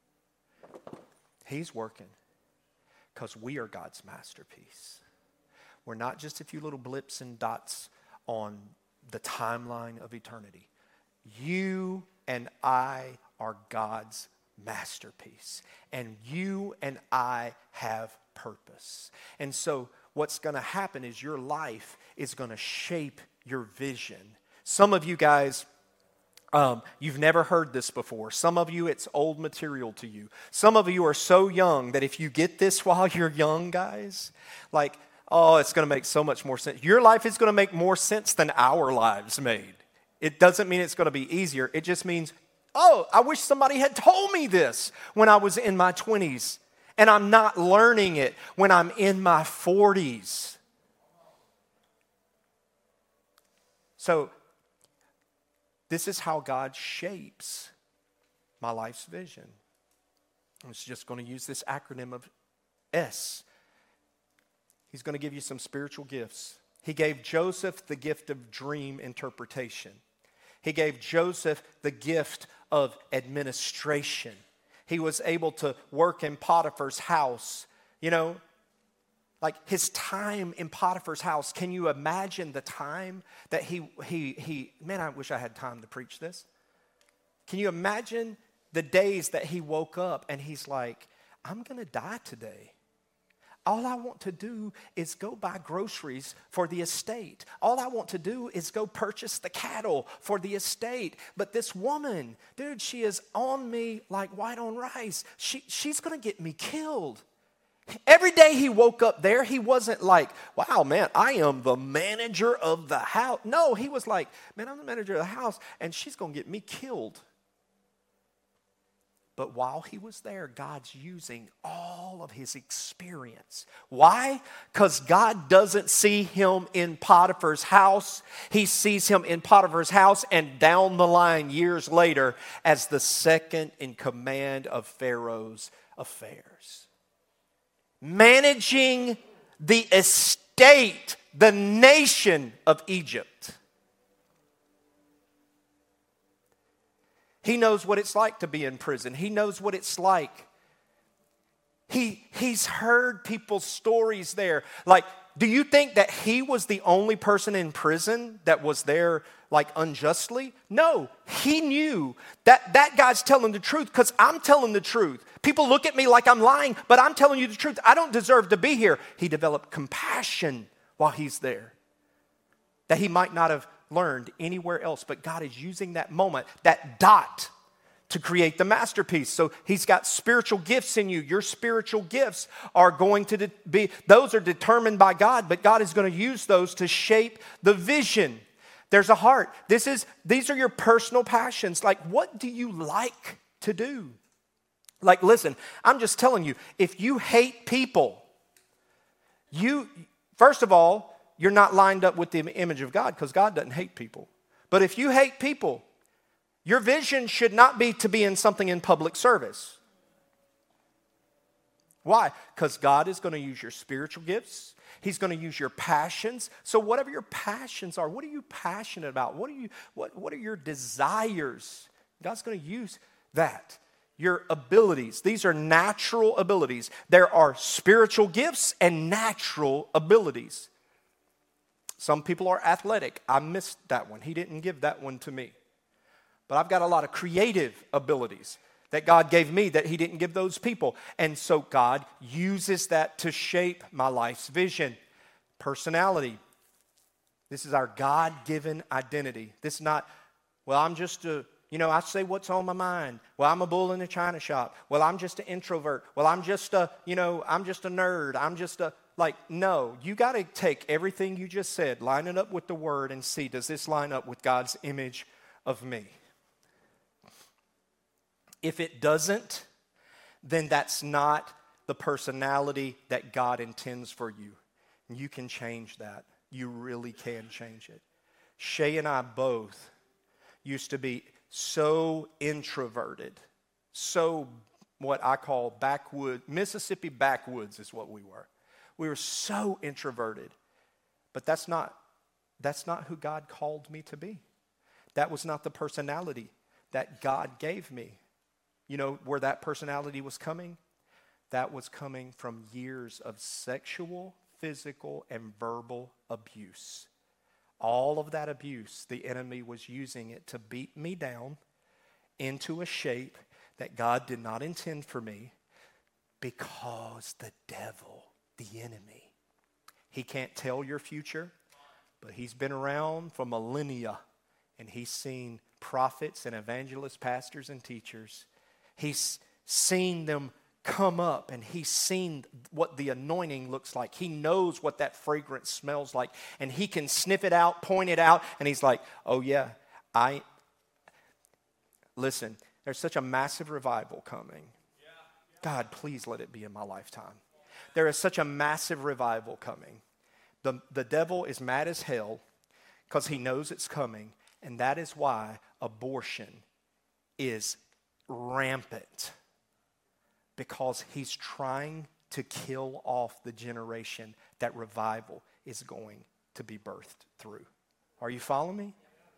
He's working because we are God's masterpiece. We're not just a few little blips and dots on the timeline of eternity. You and I are God's masterpiece. And you and I have purpose. And so what's going to happen is your life is going to shape your vision. Some of you guys, you've never heard this before. Some of you, it's old material to you. Some of you are so young that if you get this while you're young, guys, like, oh, it's going to make so much more sense. Your life is going to make more sense than our lives made. It doesn't mean it's going to be easier. It just means Oh, I wish somebody had told me this when I was in my 20s. And I'm not learning it when I'm in my 40s. So, this is how God shapes my life's vision. I'm just going to use this acronym of S. He's going to give you some spiritual gifts. He gave Joseph the gift of dream interpretation. He gave Joseph the gift of administration. He was able to work in Potiphar's house. You know, like his time in Potiphar's house. Can you imagine the time that man, I wish I had time to preach this. Can you imagine the days that he woke up and he's like, I'm going to die today. All I want to do is go buy groceries for the estate. All I want to do is go purchase the cattle for the estate. But this woman, dude, she is on me like white on rice. She's going to get me killed. Every day he woke up there, he wasn't like, wow, man, I am the manager of the house. No, he was like, man, I'm the manager of the house, and she's going to get me killed. But while he was there, God's using all of his experience. Why? Because God doesn't see him in Potiphar's house. He sees him in Potiphar's house and down the line years later as the second in command of Pharaoh's affairs. Managing the estate, the nation of Egypt. He knows what it's like to be in prison. He knows what it's like. He's heard people's stories there. Like, do you think that he was the only person in prison that was there like unjustly? No, he knew that guy's telling the truth because I'm telling the truth. People look at me like I'm lying, but I'm telling you the truth. I don't deserve to be here. He developed compassion while he's there that he might not have learned anywhere else, but God is using that moment, that dot, to create the masterpiece. So he's got spiritual gifts in you. Your spiritual gifts are going to be, those are determined by God, but God is going to use those to shape the vision. There's a heart. These are your personal passions. Like, what do you like to do? Like, listen, I'm just telling you, if you hate people, first of all, you're not lined up with the image of God because God doesn't hate people. But if you hate people, your vision should not be to be in something in public service. Why? Because God is going to use your spiritual gifts. He's going to use your passions. So whatever your passions are, what are you passionate about? What are your desires? God's going to use that. Your abilities. These are natural abilities. There are spiritual gifts and natural abilities. Some people are athletic. I missed that one. He didn't give that one to me. But I've got a lot of creative abilities that God gave me that he didn't give those people. And so God uses that to shape my life's vision. Personality. This is our God-given identity. This is not, well, I'm just I say what's on my mind. Well, I'm a bull in a china shop. Well, I'm just an introvert. Well, I'm just a nerd. No, you got to take everything you just said, line it up with the word and see, does this line up with God's image of me? If it doesn't, then that's not the personality that God intends for you. And you can change that. You really can change it. Shay and I both used to be so introverted, so what I call Mississippi backwoods is what we were. We were so introverted. But that's not who God called me to be. That was not the personality that God gave me. You know where that personality was coming? That was coming from years of sexual, physical, and verbal abuse. All of that abuse, the enemy was using it to beat me down into a shape that God did not intend for me because the devil, the enemy, he can't tell your future, but he's been around for millennia and he's seen prophets and evangelists, pastors and teachers. He's seen them come up and he's seen what the anointing looks like. He knows what that fragrance smells like and he can sniff it out, point it out, and he's like, oh yeah, Listen, there's such a massive revival coming. God, please let it be in my lifetime. There is such a massive revival coming. The devil is mad as hell because he knows it's coming, and that is why abortion is rampant, because he's trying to kill off the generation that revival is going to be birthed through. Are you following me?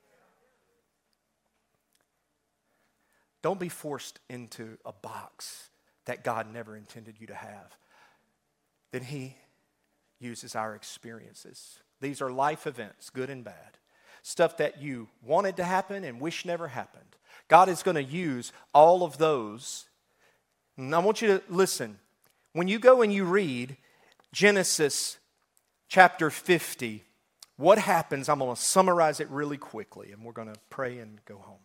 Don't be forced into a box that God never intended you to have. Then he uses our experiences. These are life events, good and bad. Stuff that you wanted to happen and wish never happened. God is going to use all of those. And I want you to listen. When you go and you read Genesis chapter 50, what happens? I'm going to summarize it really quickly, and we're going to pray and go home.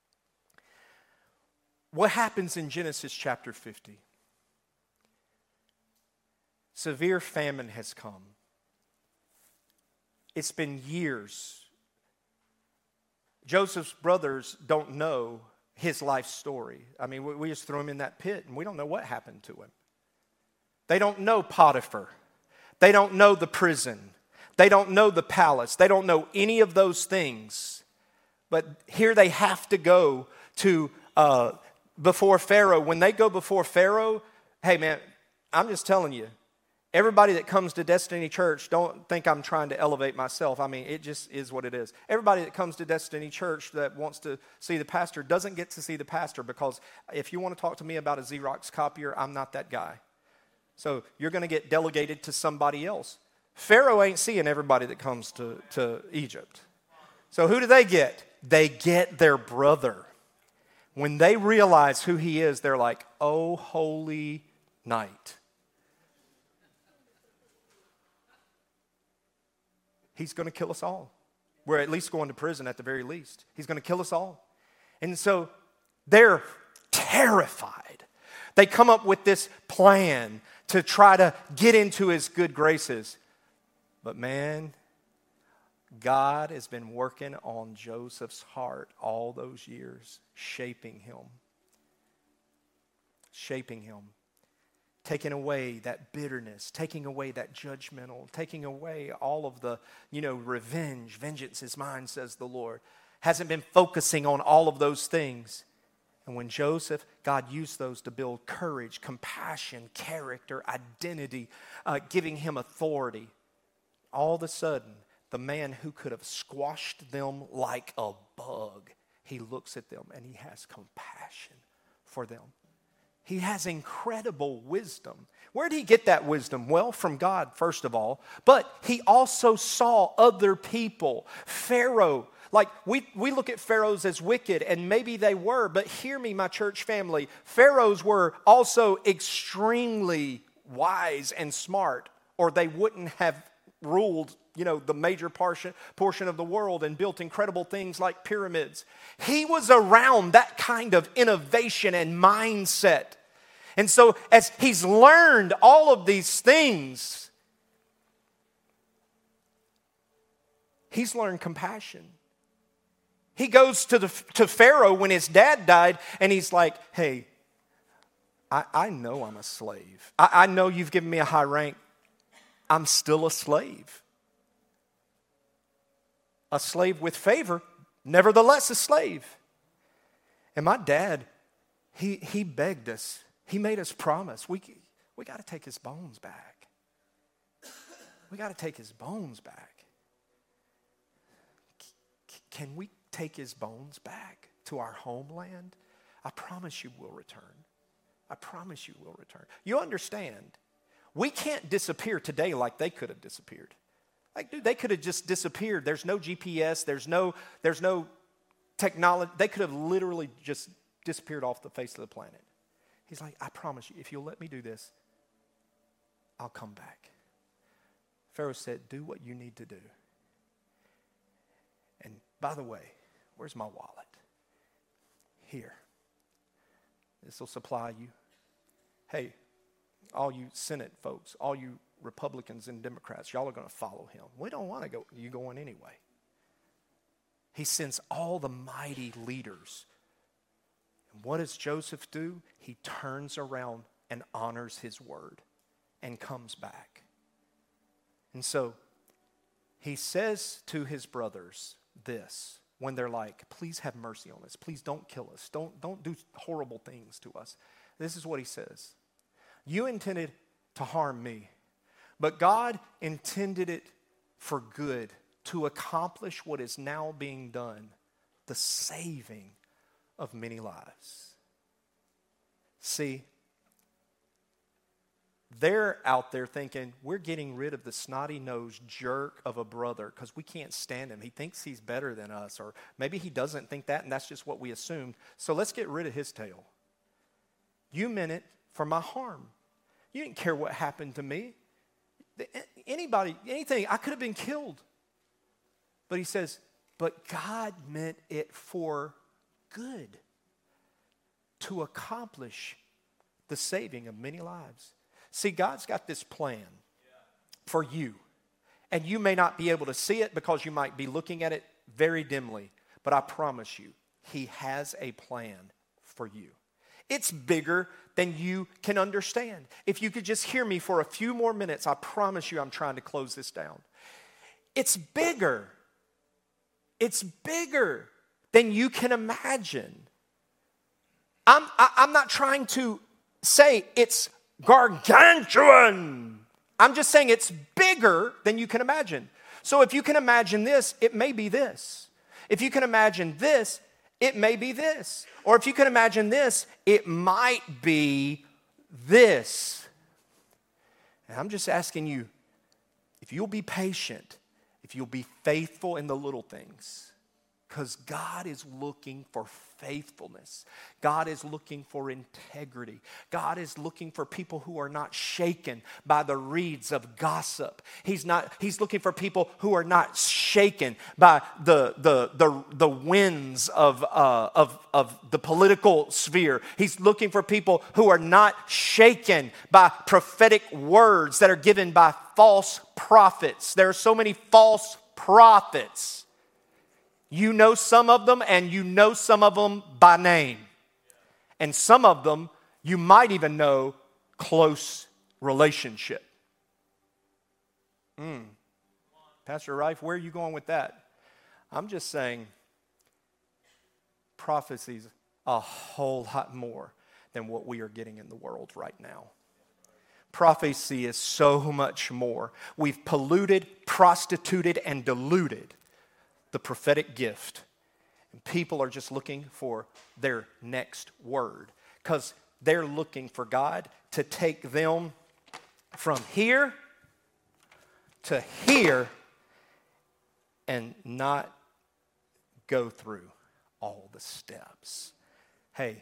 What happens in Genesis chapter 50? Severe famine has come. It's been years. Joseph's brothers don't know his life story. I mean, we just threw him in that pit, and we don't know what happened to him. They don't know Potiphar. They don't know the prison. They don't know the palace. They don't know any of those things. But here they have to go to before Pharaoh. When they go before Pharaoh, hey man, I'm just telling you, everybody that comes to Destiny Church, don't think I'm trying to elevate myself. I mean, it just is what it is. Everybody that comes to Destiny Church that wants to see the pastor doesn't get to see the pastor, because if you want to talk to me about a Xerox copier, I'm not that guy. So you're going to get delegated to somebody else. Pharaoh ain't seeing everybody that comes to Egypt. So who do they get? They get their brother. When they realize who he is, they're like, oh, holy night. He's going to kill us all. We're at least going to prison at the very least. He's going to kill us all. And so they're terrified. They come up with this plan to try to get into his good graces. But man, God has been working on Joseph's heart all those years, shaping him, taking away that bitterness, taking away that judgmental, taking away all of the, revenge. Vengeance is mine, says the Lord. Hasn't been focusing on all of those things. And when Joseph, God used those to build courage, compassion, character, identity, giving him authority. All of a sudden, the man who could have squashed them like a bug, he looks at them and he has compassion for them. He has incredible wisdom. Where did he get that wisdom? Well, from God, first of all. But he also saw other people. Pharaoh, like we look at pharaohs as wicked, and maybe they were, but hear me, my church family. Pharaohs were also extremely wise and smart, or they wouldn't have ruled, the major portion of the world and built incredible things like pyramids. He was around that kind of innovation and mindset. And so as he's learned all of these things, he's learned compassion. He goes to Pharaoh when his dad died, and he's like, hey, I know I'm a slave. I know you've given me a high rank. I'm still a slave. A slave with favor, nevertheless a slave. And my dad, he begged us. He made us promise. We got to take his bones back. We got to take his bones back. Can we take his bones back to our homeland? I promise you we'll return. I promise you we'll return. You understand, we can't disappear today like they could have disappeared. Like, dude, they could have just disappeared. There's no GPS. There's no technology. They could have literally just disappeared off the face of the planet. He's like, I promise you, if you'll let me do this, I'll come back. Pharaoh said, do what you need to do. And by the way, where's my wallet? Here. This will supply you. Hey, all you Senate folks, all you Republicans and Democrats, y'all are going to follow him. We don't want to go. You going anyway. He sends all the mighty leaders What does Joseph do? He turns around and honors his word and comes back. And so he says to his brothers this when they're like, please have mercy on us. Please don't kill us. Don't do horrible things to us. This is what he says. You intended to harm me, but God intended it for good to accomplish what is now being done, the saving of many lives. See, they're out there thinking, we're getting rid of the snotty-nosed jerk of a brother because we can't stand him. He thinks he's better than us, or maybe he doesn't think that, and that's just what we assumed. So let's get rid of his tail. You meant it for my harm. You didn't care what happened to me. Anybody, anything, I could have been killed. But he says, but God meant it for good to accomplish the saving of many lives. See, God's got this plan for you. And you may not be able to see it because you might be looking at it very dimly. But I promise you, He has a plan for you. It's bigger than you can understand. If you could just hear me for a few more minutes, I promise you I'm trying to close this down. It's bigger. It's bigger than you can imagine. I'm not trying to say it's gargantuan. I'm just saying it's bigger than you can imagine. So if you can imagine this, it may be this. If you can imagine this, it may be this. Or if you can imagine this, it might be this. And I'm just asking you, if you'll be patient, if you'll be faithful in the little things, because God is looking for faithfulness. God is looking for integrity. God is looking for people who are not shaken by the reeds of gossip. He's looking for people who are not shaken by the winds of the political sphere. He's looking for people who are not shaken by prophetic words that are given by false prophets. There are so many false prophets. You know some of them, and you know some of them by name. And some of them you might even know close relationship. Pastor Rife, where are you going with that? I'm just saying prophecy's a whole lot more than what we are getting in the world right now. Prophecy is so much more. We've polluted, prostituted, and diluted the prophetic gift. And people are just looking for their next word because they're looking for God to take them from here to here and not go through all the steps. Hey,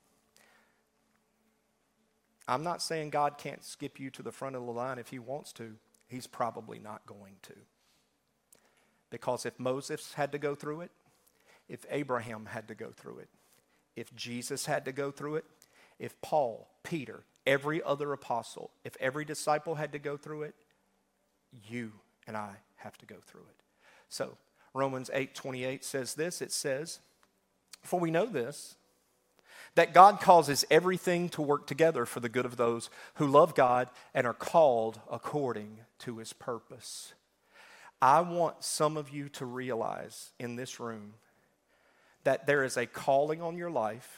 I'm not saying God can't skip you to the front of the line if He wants to. He's probably not going to. Because if Moses had to go through it, if Abraham had to go through it, if Jesus had to go through it, if Paul, Peter, every other apostle, if every disciple had to go through it, you and I have to go through it. So Romans 8:28 says this. It says, for we know this, that God causes everything to work together for the good of those who love God and are called according to His purpose. I want some of you to realize in this room that there is a calling on your life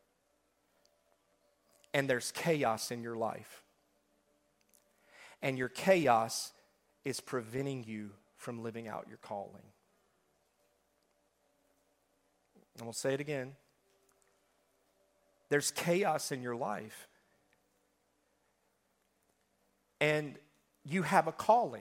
and there's chaos in your life. And your chaos is preventing you from living out your calling. I'm going to say it again. There's chaos in your life. And you have a calling.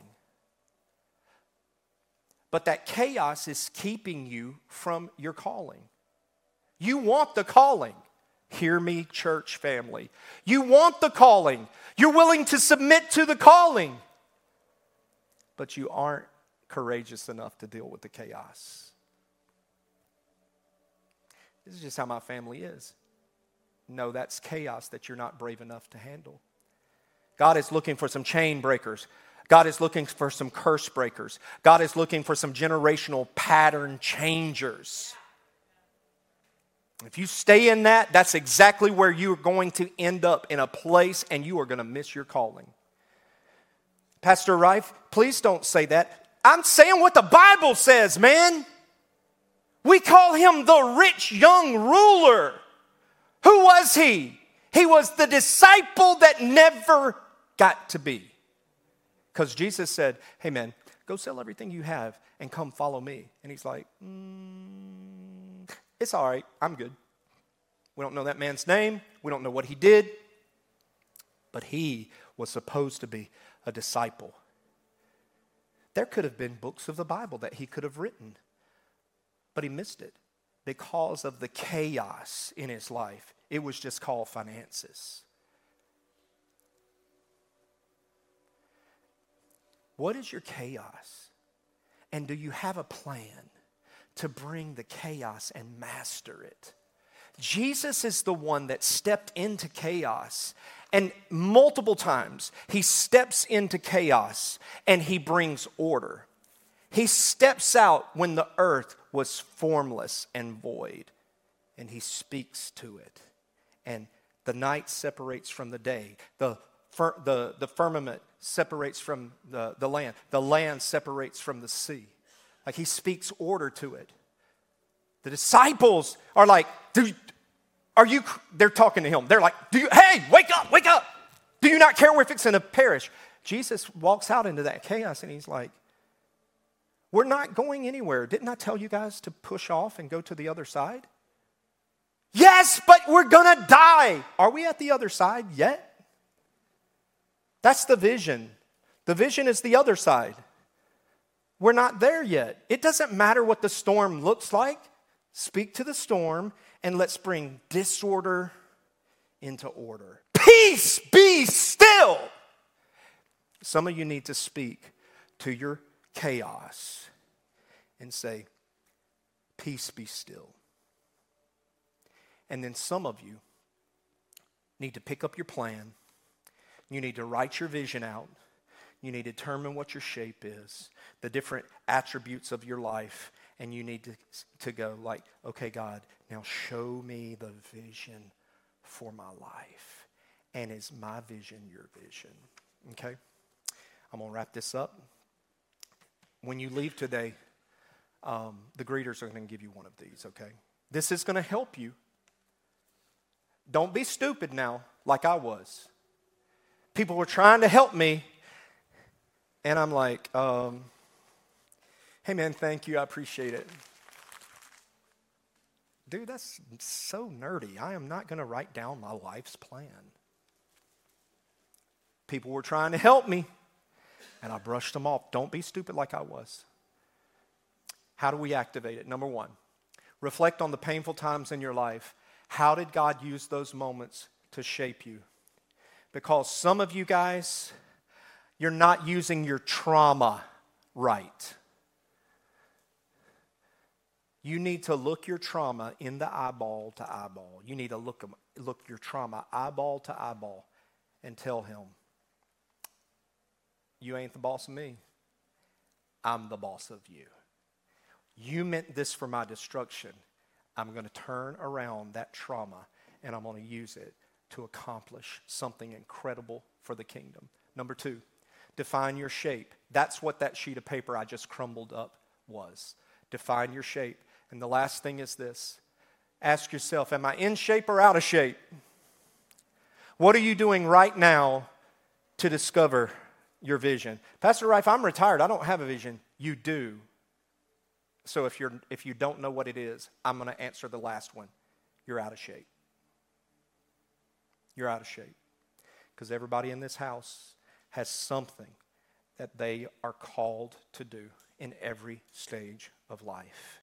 But that chaos is keeping you from your calling. You want the calling. Hear me, church family. You want the calling. You're willing to submit to the calling. But you aren't courageous enough to deal with the chaos. This is just how my family is. No, that's chaos that you're not brave enough to handle. God is looking for some chain breakers. God is looking for some curse breakers. God is looking for some generational pattern changers. If you stay in that, that's exactly where you're going to end up, in a place, and you are going to miss your calling. Pastor Rife, please don't say that. I'm saying what the Bible says, man. We call him the rich young ruler. Who was he? He was the disciple that never got to be. Because Jesus said, hey man, go sell everything you have and come follow me. And he's like, it's all right, I'm good. We don't know that man's name. We don't know what he did. But he was supposed to be a disciple. There could have been books of the Bible that he could have written. But he missed it because of the chaos in his life. It was just called finances. What is your chaos? And do you have a plan to bring the chaos and master it? Jesus is the one that stepped into chaos, and multiple times he steps into chaos and he brings order. He steps out when the earth was formless and void, and he speaks to it. And the night separates from the day. The firmament separates from the land. The land separates from the sea. Like, he speaks order to it. The disciples are like, they're talking to him. They're like, hey, wake up. Do you not care we're fixing to perish? Jesus walks out into that chaos and he's like, we're not going anywhere. Didn't I tell you guys to push off and go to the other side? Yes, but we're going to die. Are we at the other side yet? That's the vision. The vision is the other side. We're not there yet. It doesn't matter what the storm looks like. Speak to the storm and let's bring disorder into order. Peace, be still. Some of you need to speak to your chaos and say, peace, be still. And then some of you need to pick up your plan. You need to write your vision out. You need to determine what your shape is, the different attributes of your life, and you need to go like, okay, God, now show me the vision for my life. And is my vision your vision? Okay? I'm going to wrap this up. When you leave today, the greeters are going to give you one of these, okay? This is going to help you. Don't be stupid now like I was. People were trying to help me, and I'm like, hey man, thank you, I appreciate it. Dude, that's so nerdy. I am not going to write down my life's plan. People were trying to help me, and I brushed them off. Don't be stupid like I was. How do we activate it? Number one, reflect on the painful times in your life. How did God use those moments to shape you? Because some of you guys, you're not using your trauma right. You need to look your trauma in the eyeball to eyeball. You need to look your trauma eyeball to eyeball and tell him, you ain't the boss of me. I'm the boss of you. You meant this for my destruction. I'm going to turn around that trauma and I'm going to use it to accomplish something incredible for the kingdom. Number two, define your shape. That's what that sheet of paper I just crumbled up was. Define your shape. And the last thing is this. Ask yourself, am I in shape or out of shape? What are you doing right now to discover your vision? Pastor Rife, I'm retired. I don't have a vision. You do. So if you don't know what it is, I'm going to answer the last one. You're out of shape. You're out of shape. Because everybody in this house has something that they are called to do in every stage of life.